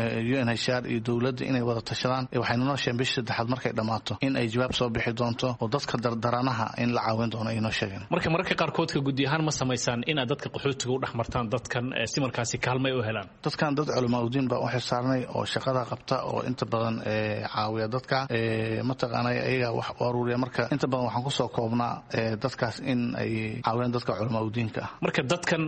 UNHCR iyo dawladda inay wada tashadaan waxayna noo sheegeen bisha saddexaad markay dhamaato in ay jawaab soo bixi doonto oo dadka dardaranaha in la caawin doono ay noo sheegeen marka qaarkood ka gudi ahaan ma sameeysan in dadka qaxootiga u dhaxmartaan dadkan si markaasi kaalmay u helaan dadkan dad culamo diin baa u xisaarnay oo shaqada qabta oo inta badan caawiya dadka mataqaanaa ayaga wax ururiya marka inta badan waxaan ku soo koobnaa dadkaas in ay caawiyaan dadka culamo diinka marka dadkan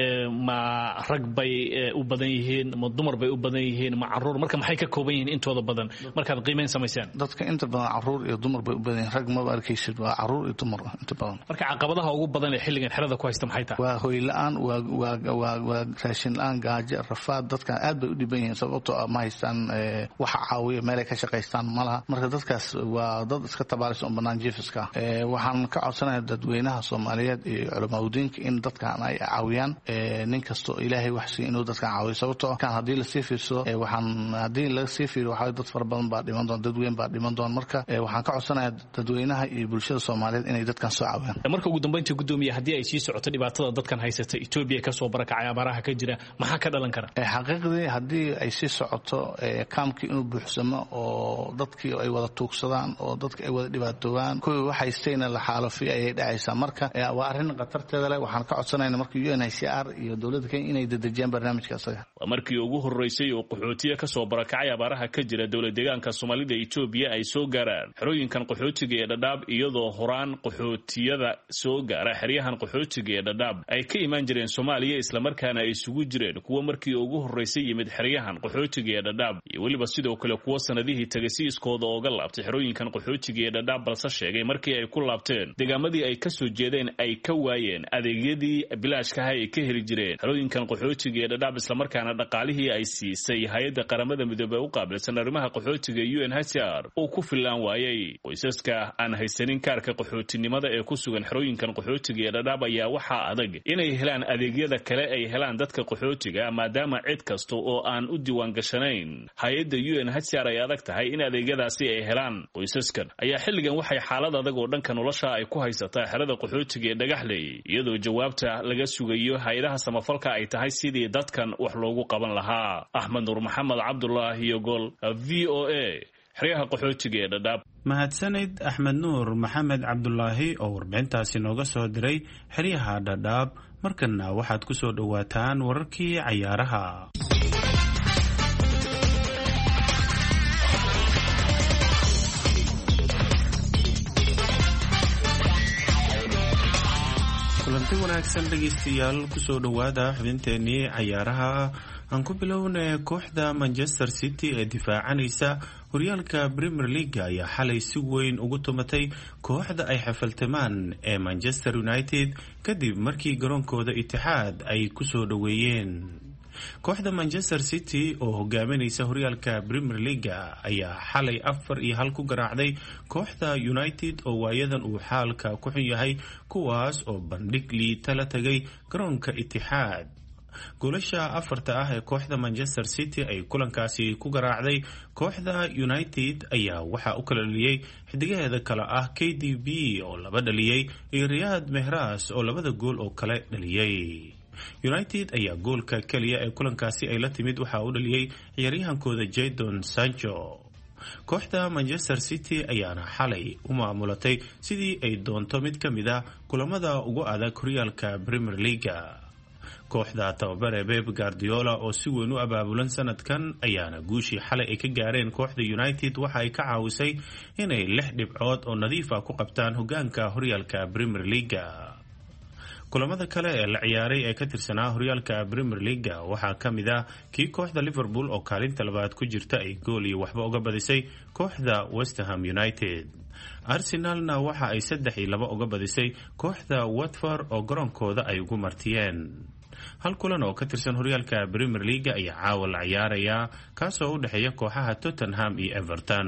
ma rag bay u badan yihiin ma dumar bay u badan yihiin ma caruur marka maxay ka kooban yihiin intooda badan markaad qiimeyn sameeyaan dadka inta badan caruur iyo dumar bay u badan yihiin rag ma arkaysid waa caruur iyo dumar inta badan marka caqabadaha ugu badan ee xilligan xirada ku haysta maxay tahay waa hooy la'aan waa raashin la'aan gaajo rafaad dadkan aad bay u dhiban yihiin sababtoo ah ma haystaan waxa caawiya meel ay ka shaqaystaan malaha marka dadkaas waa dad iska tabaalaysan oo banaan jiifiska waxaan ka codsanayaa dadweynaha Soomaaliyeed iyo culamo diinka in dadkan ay caawiyaan nin kasto Ilaahay wax si inuu dadkan caawiyo sababtoo kan hadii la sii fiirsado hadii la sii fiiriyo waxa dad fara badan baa dhiman doon dadweyn baa dhiman doon marka waxaan ka codsanayaa dadweynaha iyo bulshada Soomaaliyeed inay dadkan soo caawiyaan marka ugu dambeyntii gudoomiye hadii ay sii socoto dhibaatada dadkan haysata Itoobiya ka soo barakacay abaaraha ka jira maxaa ka dhalan kara xaqiiqdii hadii ay sii socoto kaamkii inuu buuxsamo oo dadkii ay wada tuugsadaan oo dadka ay wada dhibaatoobaan kuwii wax haystayna la xaalafay ayay dhacaysaa marka waa arrin khatarteeda leh waxaan ka codsanaynaa marka UNHCR iyo dawladda Kenya inay dedejiyaan barnaamijkaas waa markii ugu horeysay oo qaxootiga ka soo barakacay abaaraha ka jira dawlad deegaanka Soomaalida Itoobiya ay soo gaaraan xerooyinkan qaxootiga ee Dadaab iyadoo horaan qaxootiyada soo gaara xeryahan qaxootiga ee Dadaab ay ka imaan jireen Soomaaliya isla markaana ay isugu jireen kuwa markii ugu horeysay yimid xeryahan qaxootiga ee Dadaab iyo waliba sidoo kale kuwa sanadihii tagasiiskooda ooga laabtay xerooyinkan qaxootiga ee Dadaab balse sheegay markii ay ku laabteen deegaamadii ay ka soo jeedeen ay ka waayeen adeegyadii bilaashka ah ay ka heli jireen xerooyinkan qaxootiga ee Dadaab isla markaana dhaqaalihii ay siisay hay'adda qaramada midoobay u qaabilsan arrimaha qaxootiga UNHCR oo ku filaan waayay qoysaska aan haysanin kaarka qaxootinimada ee ku sugan xerooyinkan qaxootiga ee Dadaab ayaa waxa adag adag inay helaan adeegyada kale ay helaan dadka qaxootiga maadaama cid kasta oo aan u diiwaan gashanayn hay-adda UNHCR ay adag tahay in adeegyadaasi ay helaan. Qoysaskan ayaa xilligan waxay xaalad adag oo dhanka nolosha ay ku haysataa xerada qaxootiga ee Dhagaxley, iyadoo jawaabta laga sugayo hay-adaha samafalka ay tahay sidii dadkan wax loogu qaban lahaa. Axmed Nuur Maxamed Cabdulaahi Yogol, VOA, xeryaha qaxootiga ee Dhadhaab. mahadsanid Axmed Nuur Maxamed Cabdulaahi oo warbixintaasi nooga soo diray xeryaha Dhadhaab. markana waxaad ku soo dhowaataan wararkii cayaaraha. kulanti wanaagsan dhegaystayaal, kusoo dhowaada xubinteenii cayaaraha. aan ku bilownay kooxda Manchester City ee difaacanaysa horyaalka Premier League ayaa xalay si weyn ugu tumatay kooxda ay xafaltamaan ee Manchester United kadib markii garoonkooda Itixaad ay ku soo dhoweeyeen. kooxda Manchester City oo hogaaminaysa horyaalka Premier League ayaa xalay 4-1 ku garaacday kooxda United oo waayadan uu xaalka ku xun yahay, kuwaas oo bandhig liita la tagay garoonka Itixaad. goolasha afarta ah ee kooxda Manchester City ay kulankaasi ku garaacday kooxda United ayaa waxaa u kala dhaliyay xidigaheeda kale ah KDB oo 2 dhaliyay iyo Riyad Mahrez oo 2 gool oo kale dhaliyay. United ayaa goolka kaliya ee kulankaasi ay la timid waxa uu dhaliyay ciyaaryahankooda Jadon Sancho. kooxda Manchester City ayaana xalay u maamulatay sidii ay doonto mid ka mid ah kulamada ugu adag horyaalka Premier League. kooxda tababare Pep Guardiola oo si weyn u abaabulan sanadkan ayaana guushii xalay ay ka gaareen kooxda United waxa ay ka caawisay inay 6 dhibcood oo nadiif ah ku qabtaan hogaanka horyaalka Premier League. kulamada kale ee la ciyaaray ee ka tirsanaa horyaalka Premier League waxaa ka mid ah kii kooxda Liverpool oo kaalinta labaad ku jirta ay gool iyo waxba uga badisay kooxda West Ham United. Arsenalna waxa ay 3-2 uga badisay kooxda Watford oo garoonkooda ay ugu martiyeen. hal kulan oo ka tirsan horyaalka Premier League ayaa caawa la ciyaaraya, kaasoo u dhexeeya kooxaha Tottenham iyo Everton.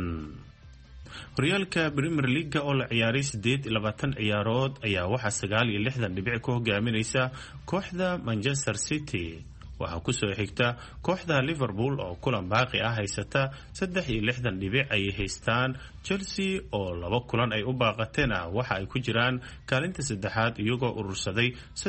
horyaalka Premier League oo la ciyaaray 28 ciyaarood ayaa waxaa 69 dhibic ku hogaaminaysa kooxda Manchester City. waxaa ku soo xigta kooxda Liverpool oo kulan baaqi ah haysata 63 dhibic ay haystaan. Chelsea oo 2 kulan ay u baaqateen waxa ay ku jiraan kaalinta saddexaad iyagoo urursaday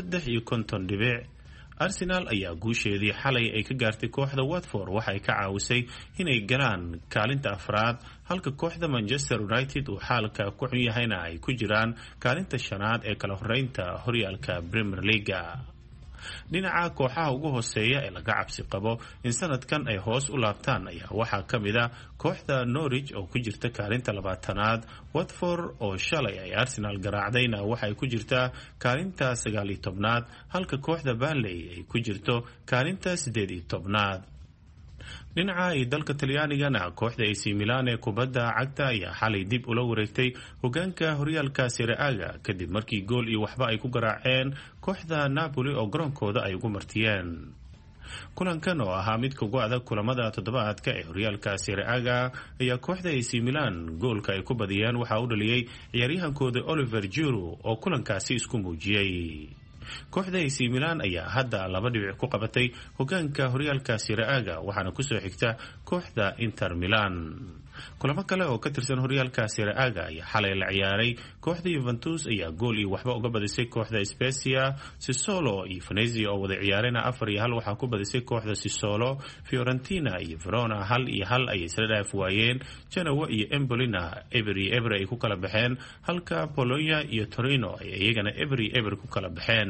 53 dhibic. Arsenal ayaa guusheedii xalay ay ka gaartay kooxda Watford waxa ay ka caawisay inay galaan kaalinta afraad, halka kooxda Manchester United uu xaalka ku xun yahayna ay ku jiraan kaalinta shanaad ee kala horeynta horyaalka Premier League. dhinaca kooxaha ugu hooseeya ee laga cabsi qabo in sanadkan ay hoos u laabtaan ayaa waxaa ka mid ah kooxda Norwich oo ku jirta kaalinta 2aad. Watford oo shalay ay Arsenal garaacdayna waxay ku jirtaa kaalinta 19aad, halka kooxda Burnley ay ku jirto kaalinta 18aad. dhinaca ay dalka Talyaanigana kooxda AC Milan ee kubadda cagta ayaa xalay dib ula wareegtay hogaanka horyaalka Serie A kadib markii gool iyo waxba ay ku garaaceen kooxda Napoli oo garoonkooda ay ugu martiyeen. kulankan oo ahaa mid ugu adag kulamada toddobaadka ee horyaalka Serie A ayaa kooxda AC Milan goolka ay ku badiyeen waxa uu dhaliyay ciyaaryahankooda Oliver Giroud oo kulankaasi isku muujiyay. kooxda AC Milan ayaa hadda 2 dhibic ku qabatay hogaanka horyaalka Serie A waxaana ku soo xigta kooxda Inter Milan. kulamo kale oo ka tirsan horyaalka Serie A ayaa xalay la ciyaaray. kooxda Juventus ayaa gool iyo waxba uga badisay kooxda Spezia. Sassuolo iyo Venezia oo wada ciyaareen 4-1 waxaa ku badisay kooxda Sassuolo. Fiorentina iyo Verona 1-1 ayay isla dhaaf waayeen. Genoa iyo Embolina eber ay ku kala baxeen, halka Bologna iyo Torino ay iyagana eber ku kala baxeen.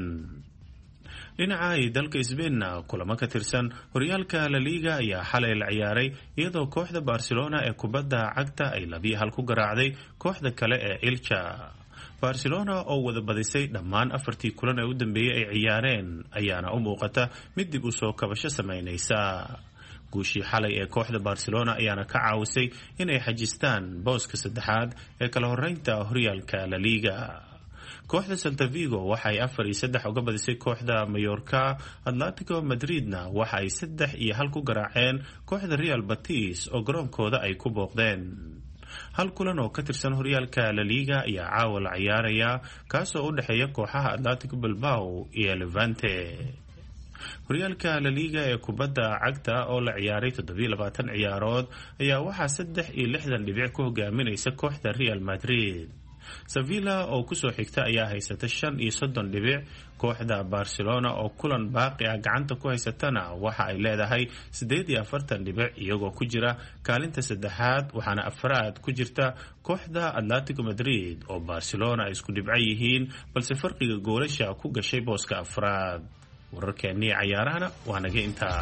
dhinaca ay dalka Spainna kulamo ka tirsan horyaalka La Liga ayaa xalay la ciyaaray, iyadoo kooxda Barcelona ee kubadda cagta ay 2-1 ku garaacday kooxda kale ee Elche. Barcelona oo wada badisay dhammaan 4 kulan ee u dambeeyay ay ciyaareen ayaana u muuqata mid dib u soo kabasho sameynaysa. guushii xalay ee kooxda Barcelona ayaana ka caawisay inay xajistaan booska saddexaad ee kala horeynta horyaalka La Liga. kooxda Celta Vigo waxa ay 4-3 uga badisay kooxda Mallorca. Atletico Madridna waxa ay 3-1 ku garaaceen kooxda Real Betis oo garoonkooda ay ku booqdeen. hal kulan oo ka tirsan horyaalka La Liga ayaa caawa la ciyaaraya kaasoo u dhexeeya kooxaha Atletico Bilbao iyo Levante. horyaalka La Liga ee kubadda cagta oo la ciyaaray 27 ciyaarood ayaa waxaa 63 dhibic ku hogaaminaysa kooxda Real Madrid. Sevilla oo kusoo xigta ayaa haysata 35 dhibic. kooxda Barcelona oo kulan baaqi ah gacanta ku haysatana waxa ay leedahay 48 dhibic iyagoo ku jira kaalinta saddexaad, waxaana afraad ku jirta kooxda Atletico Madrid oo Barcelona ay isku dhibco yihiin balse farqiga goolasha ku gashay booska afraad. wararkeennii cayaarahana waa naga intaa.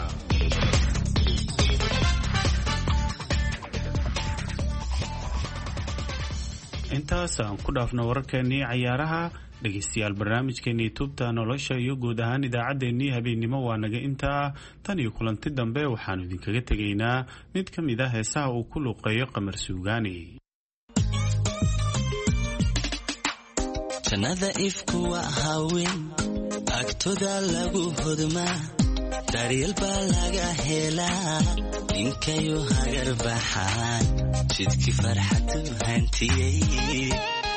intaas aan ku dhaafno wararkeennii cayaaraha. dhegeystayaal, barnaamijkeennii tubta nolosha iyo guud ahaan idaacaddeenii habeennimo waa naga intaa. tan iyo kulanti dambe waxaanu idinkaga tegaynaa mid ka mid ah heesaha uu ku luuqeeyo Qamar Suugaani. jannada ifku waa haween agtoda lagu hodmaa, daryeel baa laga helaa, ninkayu hagar baxaan jidkii farxadu hantiyey.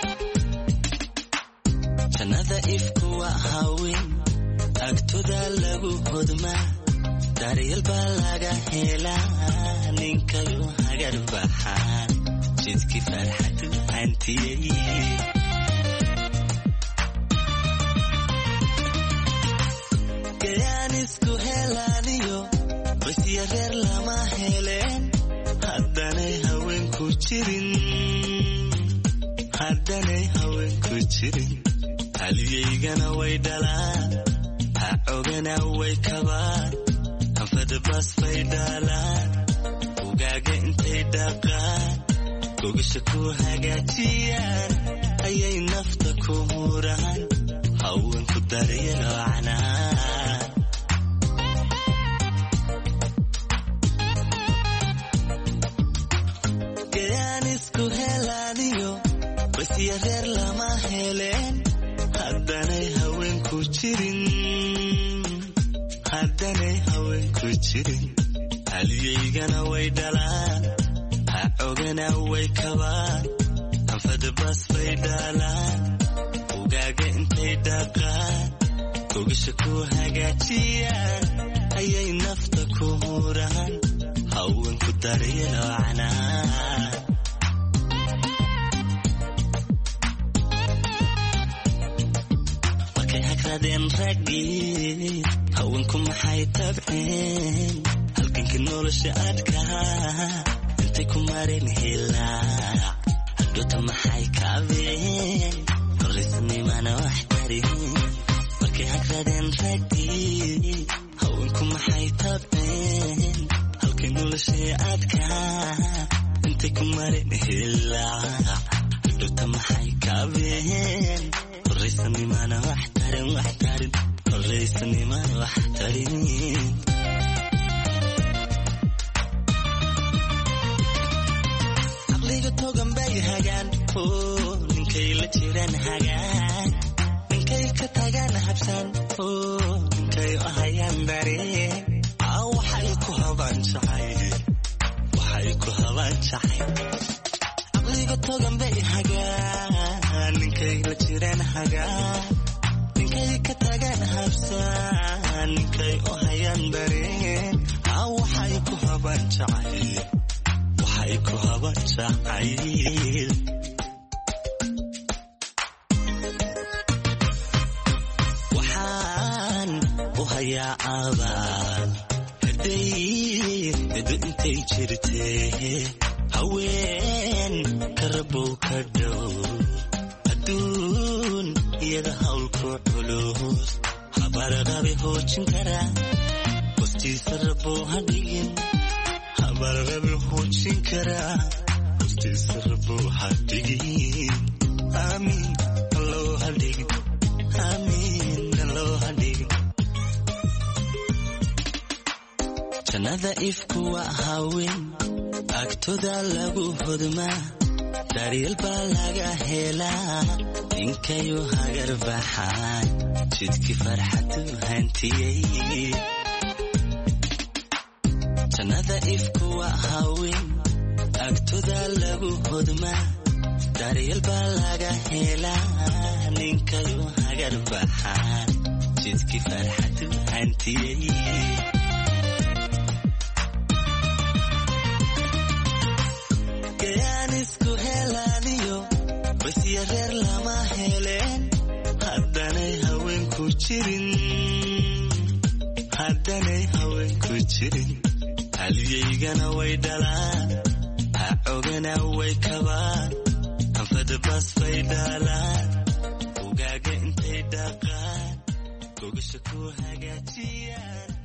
jannada ifku waa haween agtoda lagu hodmaa, daryeel baa laga helaa, ninkayu hagar baxaan jidkii farxadu hantiyey. gayaan isku helaaniyo basya reer lama heleen, haddanay haweenku jirin, haddanay haweenku jirin. haliyaygana way dhalaan, ha ogana way kabaan, anfadabas bay dhaalaan, ugaaga intay dhaqaan, gogasha ku hagaajiyaan, ayay nafta ku huraan, haweenku daryelo canaan. gayaan isku helaaniyo basya reer lama heleen, haddanay haweenku jirin, haddanay haweenku jirin. haliyaygana way dhalaan, ha ogana way kabaan, anfadabas bay dhaalaan, ugaaga intay dhaqaan, gogasha ku hagaajiyaan, ayay nafta ku huraan, haweenku daryelo canaan. raggii haweenku maxay tabceen, halganka nolosha adkaa intay ku mareen hilaac, hadhoota maxay kaabeen horraysnimana wax tarin. markay hagradeen raggii haweenku maxay tabceen, halkay nolosha adkaa intay ku mareen hilaac, hadhoota maxay kaabeen horraysanimana wax tarin, wax tarin, horraysanimana wax tarin. caqliga togan bay hagaan, oo ninkay la jiraan hagaan, ninkay ka tagaan habsaan, oo ninkay u hayaan dareen, waxay ku habaan jacayl, waxay ku habaan jacayl. caqliga togan bay hagaan, ninkay la jiraan hagaan, ninkay ka tagaan habsaan, ninkay u hayaan dareen, waxay ku habaan jacayl, waxay ku habaan jacayl. waxaan u hayaa abaal haday edu intay jirtee, haween karabow ka dhow, adduun iyada hawlku culus, habarqabe hoojin karaa, hostiisa rabow ha dhigin, habarqabe hoojin karaa, hostiisa rabow ha dhigin. aamiin alloo ha dhigin, aamiin alloo ha dhigin. jannada ifku waa haween agtoda lagu hodmaa, daryeel baa laga helaa, ninkayu hagar baxaan jidkii farxadu hantiyey. jannada ifku waa haween agtoda lagu hodmaa daryeel baa laga helaa ninkayu hagar baxaan jidkii farxadu hantiyey gayaan isku helaaniyo basya reer lama heleen haddanay haweenku jirin halyaygana way dhalaan hacogana way kabaan anfadabas bay dhaalaan ugaaga intay dhaqaan gogasha ku hagaajiyaan